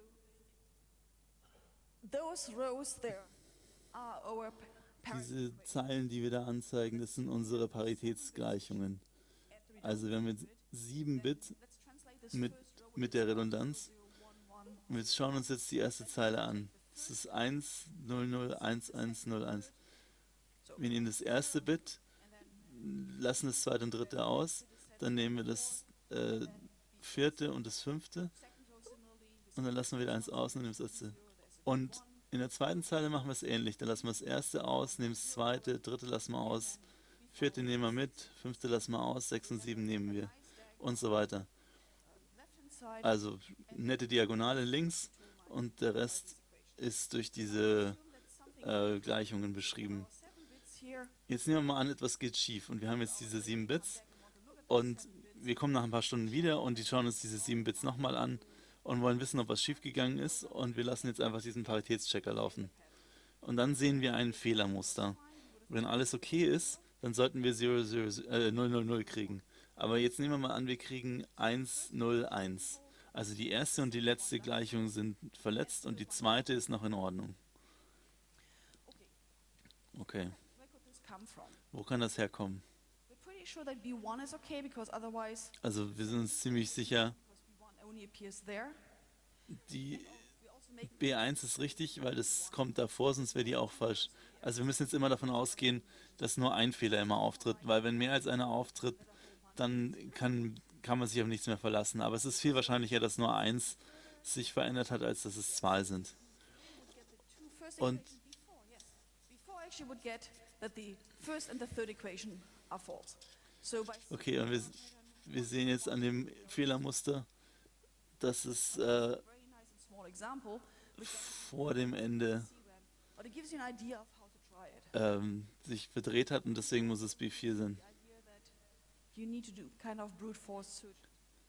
those rows there are our pa- parity Diese Zeilen, die wir da anzeigen, das sind unsere Paritätsgleichungen. at the Also wir haben jetzt sieben Bit let's translate this mit, first row mit der Redundanz. zero, one, one. Und wir schauen uns jetzt die erste Zeile an. Das ist eins, null, null, eins, eins, null, eins. Wir nehmen das erste Bit, lassen das zweite und dritte aus, dann nehmen wir das äh, vierte und das fünfte Second row similarly, und dann lassen wir wieder eins aus und nehmen das letzte. Und in der zweiten Zeile machen wir es ähnlich. Dann lassen wir das erste aus, nehmen das zweite, dritte lassen wir aus, vierte nehmen wir mit, fünfte lassen wir aus, sechs und sieben nehmen wir und so weiter. left hand side. Also nette Diagonale links und der Rest ist durch diese äh, Gleichungen beschrieben. Seven bits here. Jetzt nehmen wir mal an, etwas geht schief und wir haben jetzt diese sieben Bits und wir kommen nach ein paar Stunden wieder und die schauen uns diese sieben Bits nochmal an und wollen wissen, ob was schiefgegangen ist und wir lassen jetzt einfach diesen Paritätschecker laufen. Und dann sehen wir ein Fehlermuster. Wenn alles okay ist, dann sollten wir null, null, äh, null, null, null kriegen. Aber jetzt nehmen wir mal an, wir kriegen eins, null, eins. Also die erste und die letzte Gleichung sind verletzt und die zweite ist noch in Ordnung. Okay, Where could this come from? wo kann das herkommen? We're pretty sure that B one is okay because otherwise Also wir sind uns ziemlich sicher, because B one only appears there. die We also make B eins ist richtig, weil das kommt davor, sonst wäre die auch falsch. Also wir müssen jetzt immer davon ausgehen, dass nur ein Fehler immer auftritt, weil wenn mehr als einer auftritt, dann kann, kann man sich auf nichts mehr verlassen. Aber es ist viel wahrscheinlicher, dass nur eins sich verändert hat, als dass es zwei sind. get the two first Und- equations before, yes. Before actually would get that the first and the third equation are false. So by Okay, und wir, wir sehen jetzt an dem Fehlermuster, dass es äh, very nice and small example, which vor dem Ende but it gives you an idea of how to try it. ähm, sich verdreht hat und deswegen muss es B vier sein. The idea that you need to do kind of brute force search.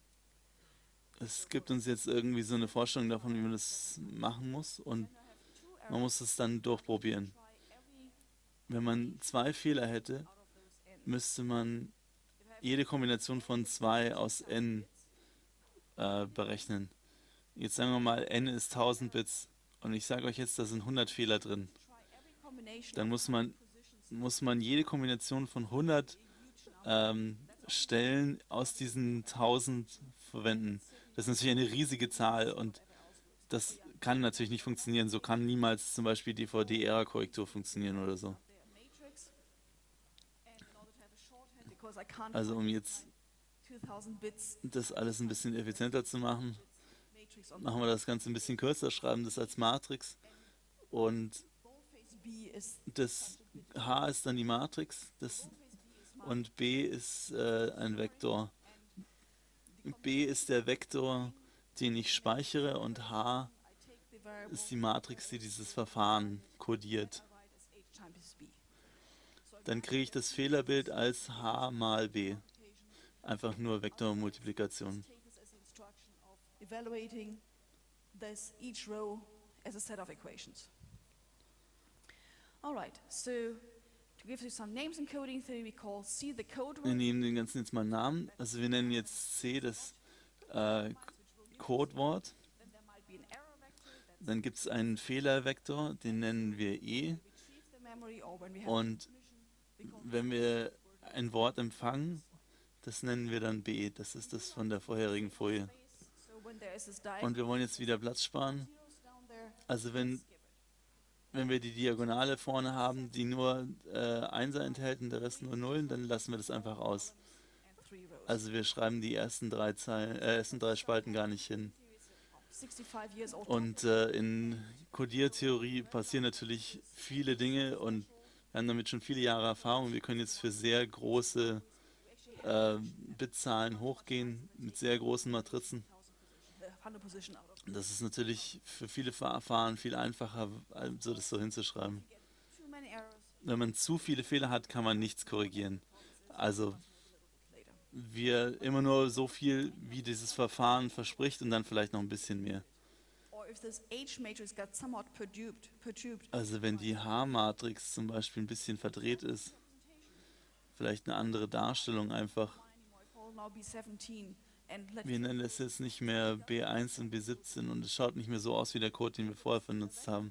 Es gibt uns jetzt irgendwie so eine Vorstellung davon, wie man das machen muss und Two man errors, muss es dann durchprobieren. try every Wenn man zwei Fehler hätte, out of those n. müsste man jede Kombination von zwei aus n äh, berechnen. Jetzt sagen wir mal, n ist tausend Bits und ich sage euch jetzt, da sind hundert Fehler drin. Try every combination Dann of muss man, positions muss man jede Kombination von hundert ähm, Stellen aus diesen tausend verwenden. Das ist natürlich eine riesige Zahl und das kann natürlich nicht funktionieren. So kann niemals zum Beispiel D V D-Ära-Korrektur funktionieren oder so. their matrix. And in order to have a shorthand, because I can't Also um find jetzt two thousand bits das alles ein bisschen effizienter zu machen, matrix on machen wir das Ganze ein bisschen kürzer, schreiben das als Matrix und boldface B B is Das H ist dann die Matrix das, und B ist äh, ein Vektor. B ist der Vektor, den ich speichere, und H I take the variable ist die Matrix, die dieses Verfahren kodiert. I write as H times B. Dann kriege ich das Fehlerbild als H mal B. Einfach nur Vektormultiplikation. Take this as the instruction of evaluating this each row as a set of equations. All right, so to give you some names in coding theory, we call C the code Wir word. nehmen den ganzen jetzt mal Namen. Also wir nennen jetzt C das äh, Codewort. Then there might be an error vector that Dann gibt es einen Fehlervektor, den nennen wir E. retrieves the memory, or when we have Und we call wenn wir ein Wort empfangen, das nennen wir dann B. Das ist das von der vorherigen Folie. place. So when there is this diagonal Und wir wollen jetzt wieder Platz sparen. zeros down there, Also wenn, wenn wir die Diagonale vorne haben, die nur äh, Einser enthält und der Rest nur Nullen, dann lassen wir das einfach aus. and three rows. Also wir schreiben die ersten drei, Zeilen, äh, ersten drei Spalten gar nicht hin. sixty-five years old. Und äh, in Codiertheorie passieren natürlich viele Dinge und wir haben damit schon viele Jahre Erfahrung. Wir können jetzt für sehr große äh, Bitzahlen hochgehen mit sehr großen Matrizen. the hundred position out of Das ist natürlich für viele Verfahren viel einfacher, also das so hinzuschreiben. too many errors Wenn man zu viele Fehler hat, kann man nichts korrigieren. Also later. wir immer nur so viel, wie dieses Verfahren verspricht und dann vielleicht noch ein bisschen mehr. Or if this H matrix got somewhat perturbed, perturbed, Also wenn die H-Matrix zum Beispiel ein bisschen verdreht ist, vielleicht eine andere Darstellung einfach. anymore, it will now be seventeen, and let's Wir nennen es jetzt nicht mehr B eins und B siebzehn und es schaut nicht mehr so aus wie der Code, den wir vorher benutzt haben.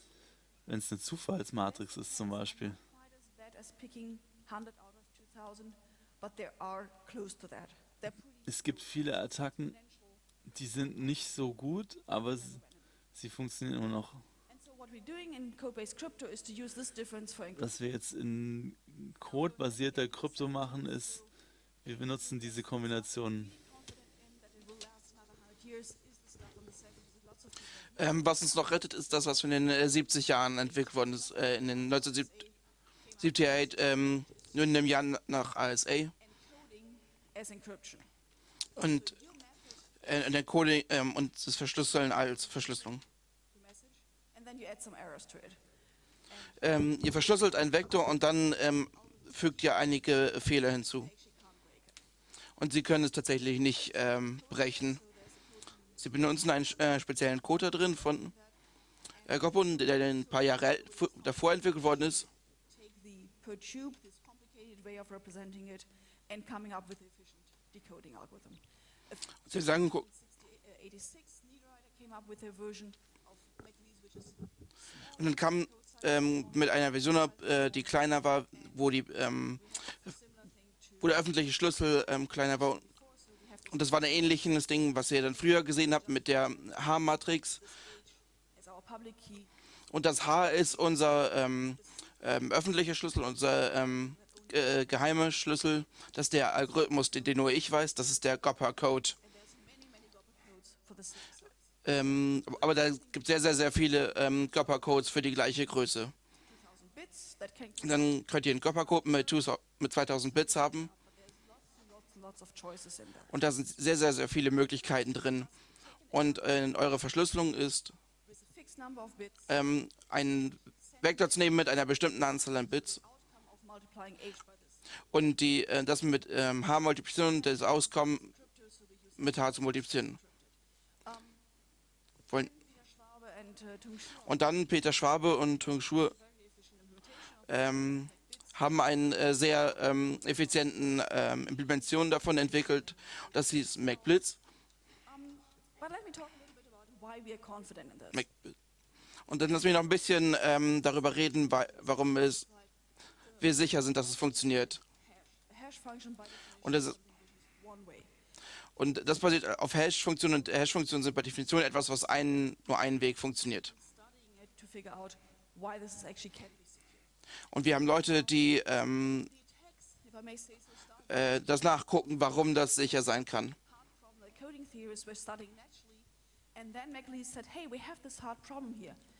Wenn es eine Zufallsmatrix ist zum Beispiel. quite as bad as picking hundred out of two thousand, but there are close to that. They're pretty Es gibt viele Attacken, die sind nicht so gut, aber s- sie funktionieren immer noch. And so what we're doing in code-based crypto is to use this difference for encryption. Was wir jetzt in Code-basierter Krypto machen, ist, wir benutzen diese Kombinationen. Confident in that it will last another hundred years is the stuff on the seventies. Lots of people. Ähm, was uns noch rettet, ist das, was in den äh, siebzig Jahren entwickelt worden ist, äh, in den neunzehnhundertachtzig, ähm, nur in einem Jahr nach R S A. Encoding as encryption. Und äh, der Coding ähm, und das Verschlüsseln als Verschlüsselung. The message, and then you add some errors to it. Ähm, ihr verschlüsselt einen Vektor und dann ähm, fügt ihr einige Fehler hinzu. Und sie können es tatsächlich nicht ähm, brechen. Sie benutzen einen äh, speziellen Code da drin von äh, Gopun, der ein paar Jahre äl- fu- davor entwickelt worden ist. Take the perturb, this complicated way of representing it, and coming up with an efficient decoding algorithm. Sie sagen, gu- eighty-six, Niederreiter came up with a version of McLeese, which is und dann kam ähm, mit einer Version ab, äh, die kleiner war, wo, die, ähm, wo der öffentliche Schlüssel ähm, kleiner war. Und das war ein ähnliches Ding, was ihr dann früher gesehen habt mit der H-Matrix. as our public key. Und das H ist unser ähm, ähm, öffentlicher Schlüssel, unser ähm, äh, geheimer Schlüssel. Das ist der Algorithmus, den, den nur ich weiß. Das ist der Gopher-Code. And there's many, many Gopher codes for the same size. Ähm, aber da gibt es sehr, sehr, sehr viele ähm, Gopher-Codes für die gleiche Größe. two thousand bits that can Und dann könnt ihr einen Gopher-Code mit, two- mit zweitausend Bits haben. lots and lots of choices in that. Und da sind sehr, sehr, sehr viele Möglichkeiten drin. Und äh, eure Verschlüsselung ist, With a fixed number of bits, ähm, einen Vektor zu nehmen mit einer bestimmten Anzahl an Bits outcome of multiplying H by this. und die, äh, das mit ähm, H multiplizieren und das Auskommen Crypto, so we use mit H zu multiplizieren. um, Wollen. Peter Schwabe and uh, Tung Shu Und dann Peter Schwabe und Tung Schur very efficient implementation of ähm, haben einen äh, sehr ähm, effizienten ähm, Implementation davon entwickelt. Das hieß MacBlitz. Um, but let me talk a little bit about why we are confident in this. Mac und dann lassen wir noch ein bisschen ähm, darüber reden, wa warum es wir sicher sind, dass es funktioniert. A hash function by Und das, definition is one way. und das basiert auf Hash-Funktionen und Hash-Funktionen sind bei Definition etwas, was ein, nur einen Weg funktioniert. Studying it to figure out why this is actually can be secure. Und wir haben Leute, die ähm, The attacks, if I may say so, started äh, das nachgucken, warum das sicher sein kann. hard problem. The coding theorists were studying naturally, and then McLeese said, "Hey, we have this hard problem here.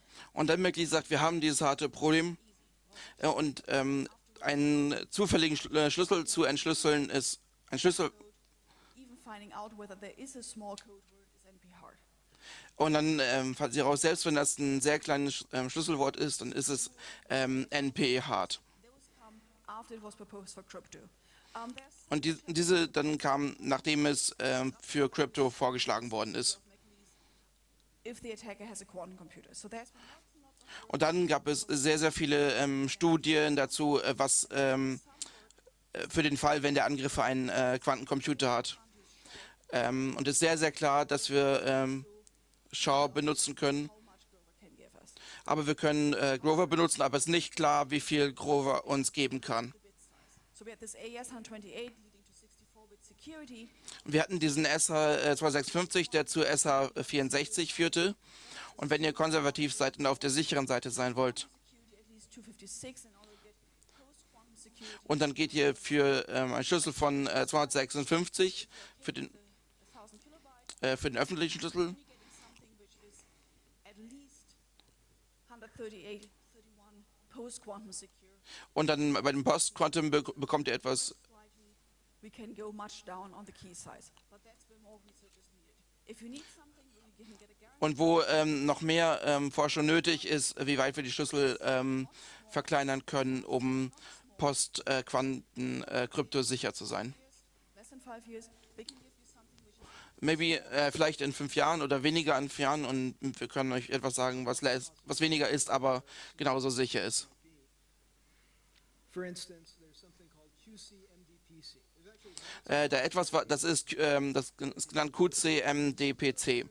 Und dann Merkle sagt, wir haben dieses harte Problem äh, und ähm, einen zufälligen Schl äh, Schlüssel zu entschlüsseln ist ein Schlüssel. Even finding out whether there is a small code word is N P hard. Und dann ähm, fand sie raus, selbst wenn das ein sehr kleines ähm, Schlüsselwort ist, dann ist es ähm, N P hart. Those come after it was proposed for crypto. Um, there's Und die, diese dann kam, nachdem es ähm, für Crypto vorgeschlagen worden ist. if the attacker has a quantum computer. So there's been lots and lots of Und dann gab es sehr, sehr viele ähm, Studien dazu, äh, was ähm, äh, für den Fall, wenn der Angreifer einen äh, Quantencomputer hat. Ähm, und es ist sehr, sehr klar, dass wir ähm, Shaw benutzen können. how much Grover can give us. Aber wir können äh, Grover benutzen, aber es ist nicht klar, wie viel Grover uns geben kann. So we had this A E S one twenty-eight leading to sixty-four bit security. Wir hatten diesen S H äh, zweihundertsechsundfünfzig, der zu S H vierundsechzig führte. Und wenn ihr konservativ seid und auf der sicheren Seite sein wollt, Security at least two fifty-six in order to get post-quantum security. und dann geht ihr für ähm, einen Schlüssel von äh, zweihundertsechsundfünfzig, für den, one thousand kilobytes. äh, für den öffentlichen Schlüssel, You're getting something which is at least one thirty-eight, thirty-one post-quantum secure. und dann bei dem Post-Quantum be bekommt ihr etwas. Likely we can go much down on the key size, but that's where more research is needed. If you need something where you can get a guarantee, Und wo ähm, noch mehr ähm, Forschung nötig ist, wie weit wir die Schlüssel ähm, verkleinern können, um Post-Quanten-Krypto sicher zu sein. less than five years, we can give you something which is Maybe äh, vielleicht in fünf Jahren oder weniger in fünf Jahren und wir können euch etwas sagen, was, less, was weniger ist, aber genauso sicher ist. For instance, there's something called Q C M D P C. There's actually Äh, da etwas, wa- das ist, ähm, das ist genannt Q C M D P C.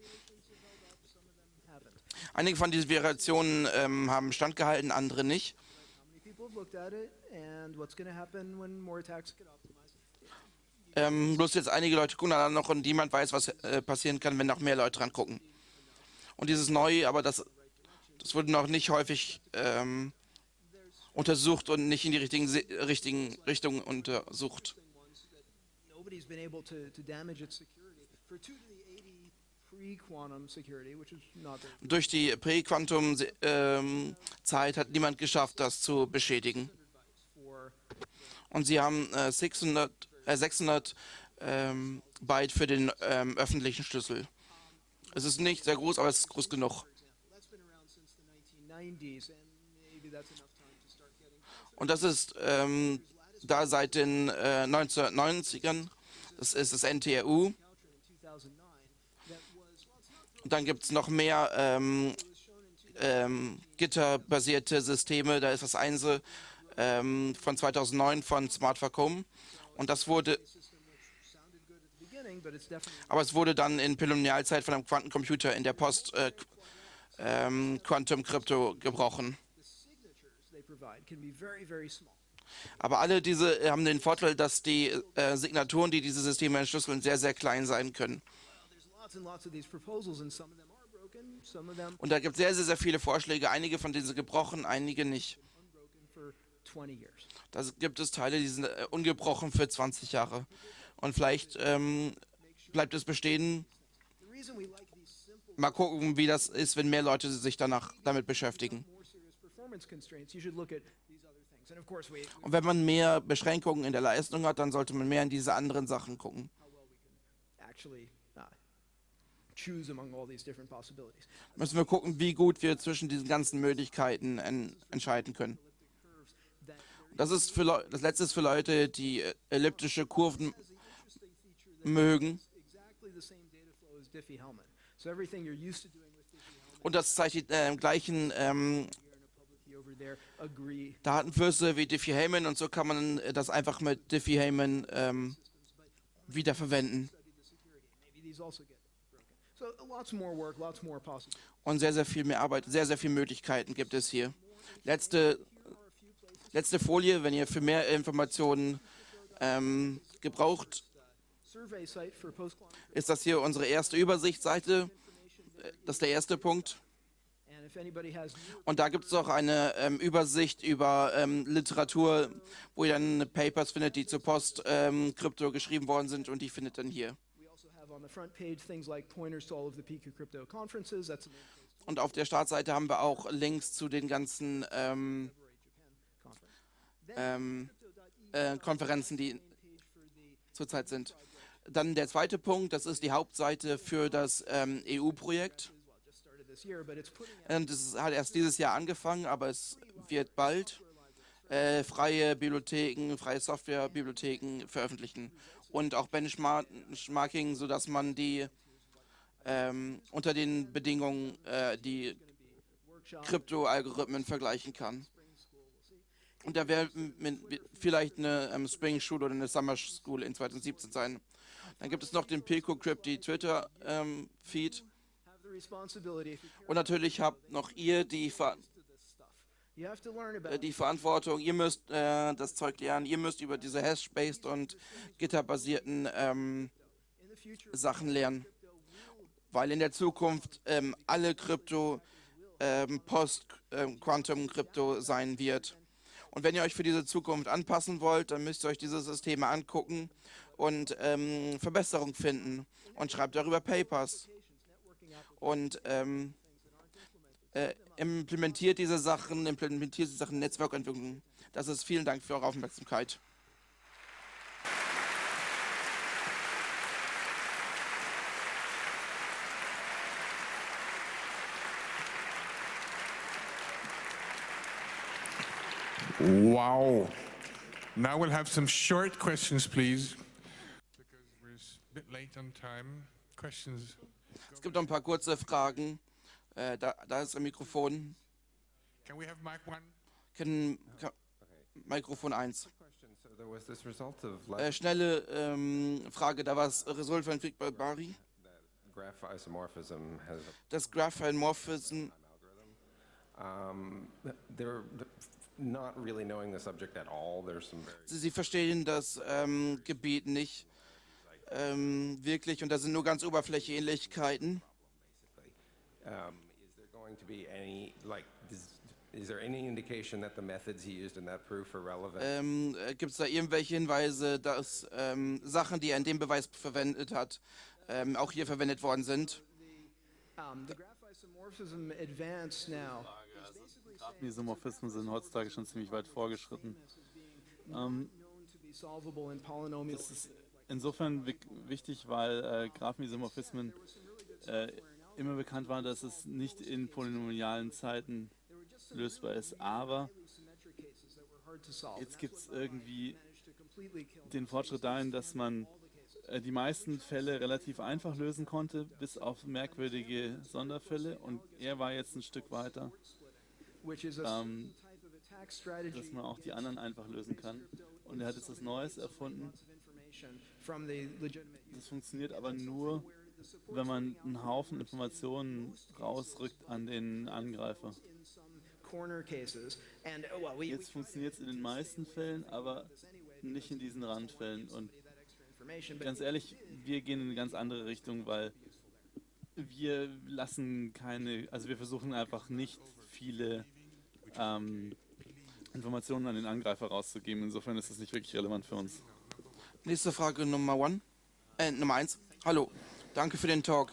haven't. Einige von diesen Variationen ähm, haben standgehalten, andere nicht. How many people have looked at it, and what's going to happen when more attacks get optimized? Ähm, bloß jetzt einige Leute gucken dann noch und niemand weiß, was äh, passieren kann, wenn noch mehr Leute dran gucken. Und dieses Neue, aber das, das wurde noch nicht häufig ähm, untersucht und nicht in die richtigen, Se- richtigen Richtungen untersucht. Ones that nobody's been able to, to damage its security. For two to the eighty pre-quantum security, which is not very Durch die Präquantum-Zeit hat niemand geschafft, das zu beschädigen. for Und sie haben äh, sechshundert, äh, sechshundert ähm, Byte für den ähm, öffentlichen Schlüssel. Es ist nicht sehr groß, aber es ist groß genug. that's been around since the nineteen nineties, and maybe that's enough time to start getting Und das ist ähm, da seit den äh, neunzehnhundertneunzigern. Das ist das N T R U. Caltrin in two thousand nine. That was well, it's not Und dann gibt es noch mehr ähm, ähm, gitterbasierte Systeme. Da ist das Einse ähm, von zweitausendneun von Smart Vacuum. Und das wurde, system which sounded good at the beginning, but it's definitely aber es wurde dann in Polynomialzeit von einem Quantencomputer in der Post äh, Qu- ähm, Quantum Crypto gebrochen. the signatures they provide can be very, very small. Aber alle diese äh, haben den Vorteil, dass die äh, Signaturen, die diese Systeme entschlüsseln, sehr, sehr klein sein können. Well, there's lots and lots of these proposals, and some of them are broken, some of them Und da gibt es sehr, sehr, sehr viele Vorschläge. Einige von denen sind gebrochen, einige nicht. unbroken for twenty years. Da gibt es Teile, die sind äh, ungebrochen für zwanzig Jahre. Und vielleicht ähm, bleibt es bestehen. The reason we like these simple, Mal gucken, wie das ist, wenn mehr Leute sich danach damit beschäftigen. more serious performance constraints, you should look at these other things. And of course, we, Und wenn man mehr Beschränkungen in der Leistung hat, dann sollte man mehr in diese anderen Sachen gucken. how well we can actually uh, choose among all these different possibilities. Müssen wir gucken, wie gut wir zwischen diesen ganzen Möglichkeiten en entscheiden können. Curves that Das ist für Leu das letzte ist für Leute, die äh, elliptische Kurven has the interesting feature that mögen. it's exactly the same data flow as Diffie-Hellman. So everything you're used to doing with Diffie-Hellman, Und das zeigt die äh, gleichen ähm, here in a public key over there, agree. Datenflüsse wie Diffie-Hellman und so kann man äh, das einfach mit Diffie-Hellman ähm, wiederverwenden. Study the security. Maybe these also get broken. So uh, lots more work, lots more possible. Und sehr, sehr viel mehr Arbeit, sehr, sehr viele Möglichkeiten gibt es hier. Letzte, letzte Folie, wenn ihr für mehr Informationen ähm, gebraucht, Survey site for post-quantum. ist das hier unsere erste Übersichtsseite. Äh, Das ist der erste Punkt. And if anybody has newer Und da gibt es auch eine ähm, Übersicht über ähm, Literatur, wo ihr dann Papers findet, die zur Post-Krypto geschrieben worden sind und die findet dann hier. We also have on the front page things like pointers to all of the P Q crypto conferences. That's the main place. Und auf der Startseite haben wir auch Links zu den ganzen ähm, ähm, äh, Konferenzen, die zurzeit sind. Dann der zweite Punkt, das ist die Hauptseite für das ähm, E U-Projekt. Und es hat erst dieses Jahr angefangen, aber es wird bald äh, freie Bibliotheken, freie Softwarebibliotheken veröffentlichen. Und auch Benchmarking, sodass man die ähm, unter den Bedingungen äh, die Krypto-Algorithmen vergleichen kann. Und da wird vielleicht eine ähm, Spring School oder eine Summer School in zwanzig siebzehn sein. Dann gibt es noch den PilcoCrypty Twitter-Feed. Ähm, Und natürlich habt noch ihr die, Ver äh, die Verantwortung. Ihr müsst äh, das Zeug lernen. Ihr müsst über diese Hash-based und Gitter-basierten ähm, Sachen lernen. Weil in der Zukunft ähm, alle Krypto ähm, Post-Quantum-Krypto ähm, sein wird. Und wenn ihr euch für diese Zukunft anpassen wollt, dann müsst ihr euch diese Systeme angucken und ähm, Verbesserungen finden und schreibt darüber Papers. Und ähm, äh, implementiert diese Sachen, implementiert diese Sachen Netzwerkentwicklung. Das ist, vielen Dank für eure Aufmerksamkeit. Wow. Now we'll have some short questions, please. Because we're a bit late on time. Questions. Es gibt noch ein paar kurze Fragen. Äh, da, da ist ein Mikrofon. Can we have mic one? Können, kann, Mikrofon eins. Äh, schnelle ähm, Frage, da war es Result von Frick Barbari. Das Graph-Isomorphism. Um, they're not really knowing the subject at all. There's some very Sie, Sie verstehen das ähm, Gebiet nicht ähm, wirklich und da sind nur ganz Oberfläche Ähnlichkeiten. um, is there going to be any like is, is there any indication that the methods he used in that proof are relevant? Ähm, äh, Gibt es da irgendwelche Hinweise, dass ähm, Sachen, die er in dem Beweis verwendet hat, ähm, auch hier verwendet worden sind? Um, the graph-isomorphism advance now is basically saying Isomorphismen sind heutzutage schon ziemlich weit vorgeschritten. Ähm, known to be solvable in polynomial. das ist insofern wi- wichtig, weil äh, Graphenisomorphismen äh, immer bekannt waren, dass es nicht in polynomialen Zeiten lösbar ist. Aber Symmetric cases that were hard to solve. jetzt gibt es irgendwie Managed to completely kill den Fortschritt dahin, dass man äh, die meisten Fälle relativ einfach lösen konnte, bis auf merkwürdige Sonderfälle. Und er war jetzt ein Stück weiter, which is a ähm, type of attack strategy dass man auch die anderen einfach lösen kann. Und er hat jetzt was Neues erfunden. of information from the legitimate Das funktioniert aber nur, wenn man einen Haufen Informationen rausrückt an den Angreifer. in some corner cases. And oh, well, we, we Jetzt funktioniert es in den meisten Fällen, aber nicht in diesen Randfällen. Und that extra information, but ganz ehrlich, wir gehen in eine ganz andere Richtung, weil wir lassen keine, also wir versuchen einfach nicht viele ähm, Informationen an den Angreifer rauszugeben. Insofern ist das nicht wirklich relevant für uns. Nächste Frage Nummer one. Äh, Nummer eins. Hallo, danke für den Talk.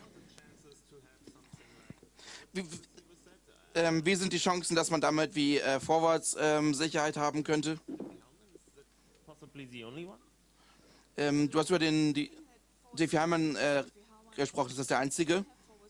Wie, wie, ähm, wie sind die Chancen, dass man damit wie äh, Vorwärtssicherheit ähm, haben könnte? Possibly the only one? Ähm, du hast über den die, Diffie Hellman äh, gesprochen, ist das der einzige?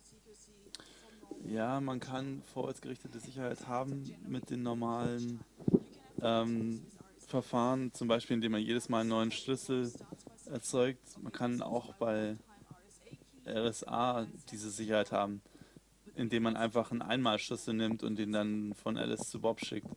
Ja, man kann vorwärtsgerichtete Sicherheit haben mit den normalen ähm, Verfahren, zum Beispiel indem man jedes Mal einen neuen Schlüssel erzeugt. Man kann auch bei R S A diese Sicherheit haben, indem man einfach einen Einmalschlüssel nimmt und den dann von Alice zu Bob schickt.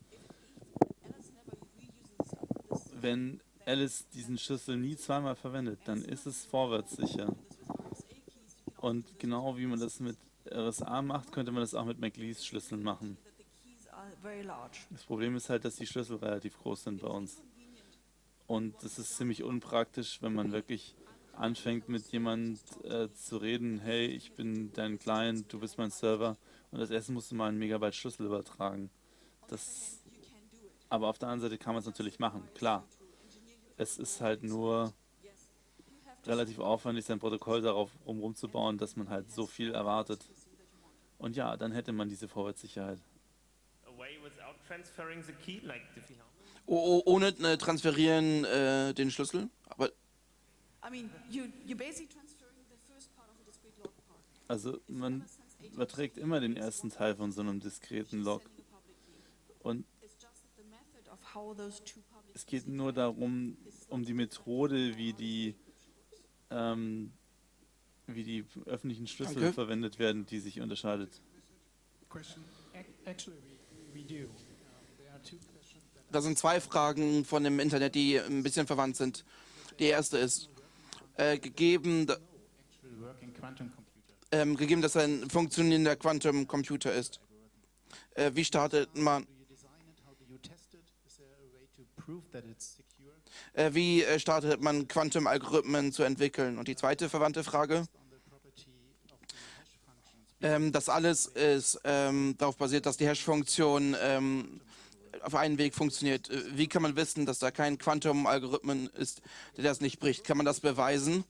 Wenn Alice diesen Schlüssel nie zweimal verwendet, dann ist es vorwärtssicher. Und genau wie man das mit R S A macht, könnte man das auch mit McLeese Schlüsseln machen. that the keys are very large. Das Problem ist halt, dass die Schlüssel relativ groß sind bei uns. Und das ist ziemlich unpraktisch, wenn man wirklich anfängt mit jemand äh, zu reden, hey, ich bin dein Client, du bist mein Server und als erstes musst du mal einen Megabyte Schlüssel übertragen. Das, aber auf der anderen Seite kann man es natürlich machen, klar. Es ist halt nur relativ aufwendig, sein Protokoll darauf rum rumzubauen, dass man halt so viel erwartet. Und ja, dann hätte man diese Vorwärtssicherheit. A way without transferring the key, like Diffie-Hellman? Oh, oh, ohne äh, transferieren äh, den Schlüssel. Aber I mean, you, you're basically transferring the first part of the discrete log part. Also man überträgt immer den ersten Teil von so einem diskreten Log. Sending a public key. Und It's just that the method of how those two public es geht nur darum, um die Methode, wie die, ähm, wie die öffentlichen Schlüssel Danke. verwendet werden, die sich unterscheidet. Question? Ac- Actually, we, we do. Um, there are two questions that da sind zwei Fragen von dem Internet, die ein bisschen verwandt sind. Die erste ist, äh, gegeben, da- actually work in quantum computer. ähm, gegeben, dass er ein funktionierender Quantum-Computer ist. Äh, wie startet man, Do you design it? How do you test it? Is there a way to prove that it's secure? äh, wie äh, startet man Quantum-Algorithmen zu entwickeln? Und die zweite verwandte Frage, On the property of the hash functions. ähm, das alles ist ähm, darauf basiert, dass die Hash-Funktion ähm, auf einen Weg funktioniert. Äh, Wie kann man wissen, dass da kein Quantum-Algorithmen ist, der das nicht bricht? Kann man das beweisen?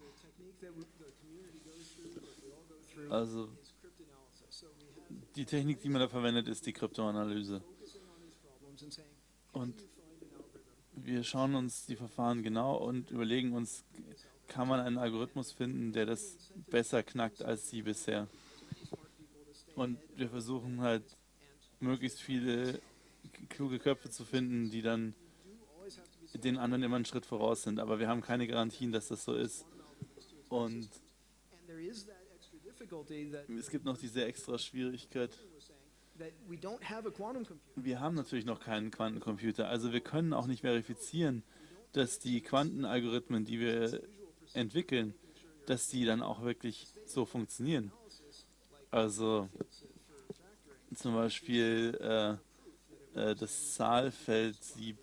Also die Technik, die man da verwendet, ist die Kryptoanalyse. Und wir schauen uns die Verfahren genau und überlegen uns, kann man einen Algorithmus finden, der das besser knackt als sie bisher. Und wir versuchen halt, möglichst viele kluge Köpfe zu finden, die dann den anderen immer einen Schritt voraus sind. Aber wir haben keine Garantien, dass das so ist. Und And there is that extra difficulty that, es gibt noch diese extra Schwierigkeit. that we don't have a quantum computer. Wir haben natürlich noch keinen Quantencomputer. Also wir können auch nicht verifizieren, dass die Quantenalgorithmen, die wir entwickeln, dass die dann auch wirklich so funktionieren. Also zum Beispiel äh, äh, das Zahlfeldsieb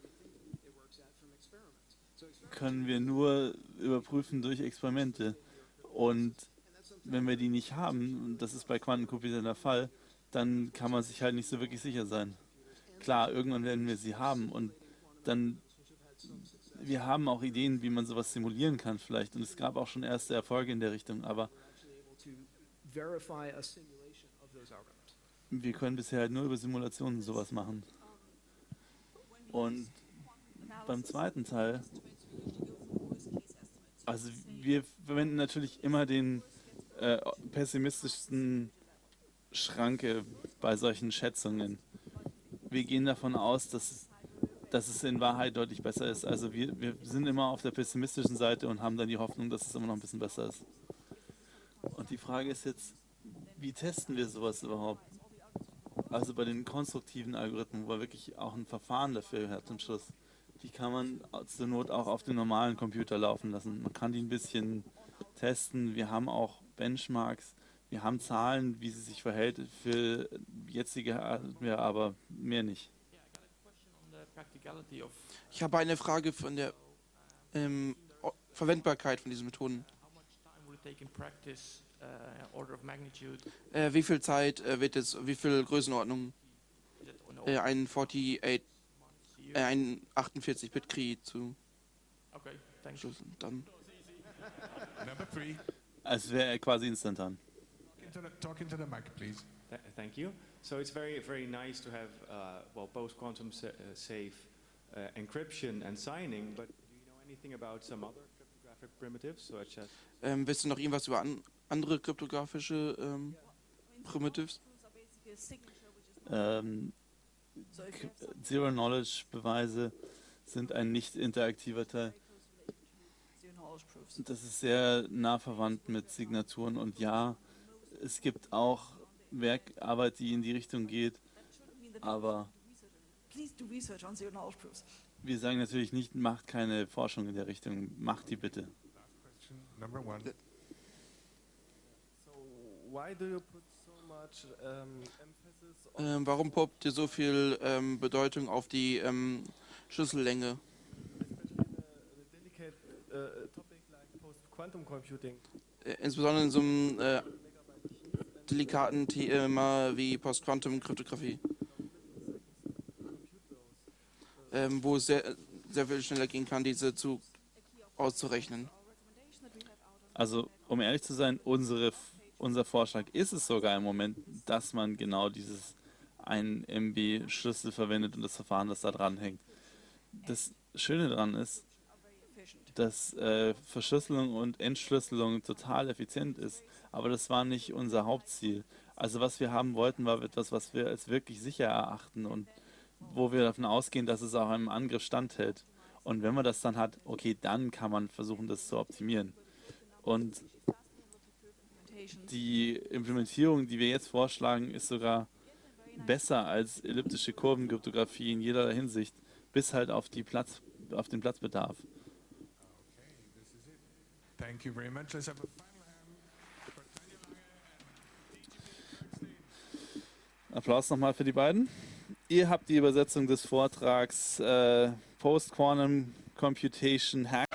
können wir nur überprüfen durch Experimente. Und wenn wir die nicht haben, und das ist bei Quantencomputern der Fall, dann kann man sich halt nicht so wirklich sicher sein. Klar, irgendwann werden wir sie haben und dann, wir haben auch Ideen, wie man sowas simulieren kann vielleicht. Und es gab auch schon erste Erfolge in der Richtung, aber To verify a simulation of those algorithms. wir können bisher halt nur über Simulationen sowas machen. Und beim zweiten Teil, also wir verwenden natürlich immer den äh, pessimistischsten Schranke bei solchen Schätzungen. Wir gehen davon aus, dass, dass es in Wahrheit deutlich besser ist. Also wir, wir sind immer auf der pessimistischen Seite und haben dann die Hoffnung, dass es immer noch ein bisschen besser ist. Und die Frage ist jetzt, wie testen wir sowas überhaupt? Also bei den konstruktiven Algorithmen, wo man wirklich auch ein Verfahren dafür hat zum Schluss, die kann man zur Not auch auf dem normalen Computer laufen lassen. Man kann die ein bisschen testen. Wir haben auch Benchmarks. Wir haben Zahlen, wie sie sich verhält für jetzige Hardware, aber mehr nicht. On the practicality of Ich habe eine Frage von der ähm, O- Verwendbarkeit von diesen Methoden. how much time will it take in practice, uh, order of magnitude, Äh, wie viel Zeit äh, wird es, wie viel Größenordnung is it on äh, ein achtundvierzig, äh, years? ein achtundvierzig Bit Key zu Okay, thank you. schlüsseln? Dann Number three. Es wäre quasi instantan. Talk into the, talk into the mic, please. Th- Thank you. So it's very, very nice to have, uh, well, post-quantum sa- uh, safe uh, encryption and signing, but do you know anything about some other cryptographic primitives, such as ähm, wisst ihr noch irgendwas über an, andere kryptografische ähm, Primitives? Ähm, Zero-Knowledge-Beweise sind ein nicht interaktiver Teil. Das ist sehr nah verwandt mit Signaturen und ja, es gibt auch Werkarbeit, die in die Richtung geht, aber Please do research on zero-knowledge proofs. wir sagen natürlich nicht, macht keine Forschung in der Richtung, macht die bitte. Question number one. So why do you put so much um, emphasis on Ähm, warum poppt ihr so viel ähm, Bedeutung auf die ähm, Schlüssellänge? especially in a, in a delicate uh, topic like post-quantum computing? Äh, insbesondere in so einem äh, delikaten Thema wie Post-Quantum-Kryptographie, ähm, wo es sehr, sehr viel schneller gehen kann, diese zu auszurechnen. Also, um ehrlich zu sein, unsere, unser Vorschlag ist es sogar im Moment, dass man genau dieses ein Megabyte Schlüssel verwendet und das Verfahren, das da dran hängt. Das Schöne daran ist, dass äh, Verschlüsselung und Entschlüsselung total effizient ist, aber das war nicht unser Hauptziel. Also was wir haben wollten, war etwas, was wir als wirklich sicher erachten und wo wir davon ausgehen, dass es auch einem Angriff standhält. Und wenn man das dann hat, okay, dann kann man versuchen, das zu optimieren. Und die Implementierung, die wir jetzt vorschlagen, ist sogar besser als elliptische Kurvenkryptographie in jeder Hinsicht, bis halt auf, die Platz, auf den Platzbedarf. Thank you very much. Let's have a Applaus nochmal für die beiden. Ihr habt die Übersetzung des Vortrags äh, Post-Quantum Computation Hack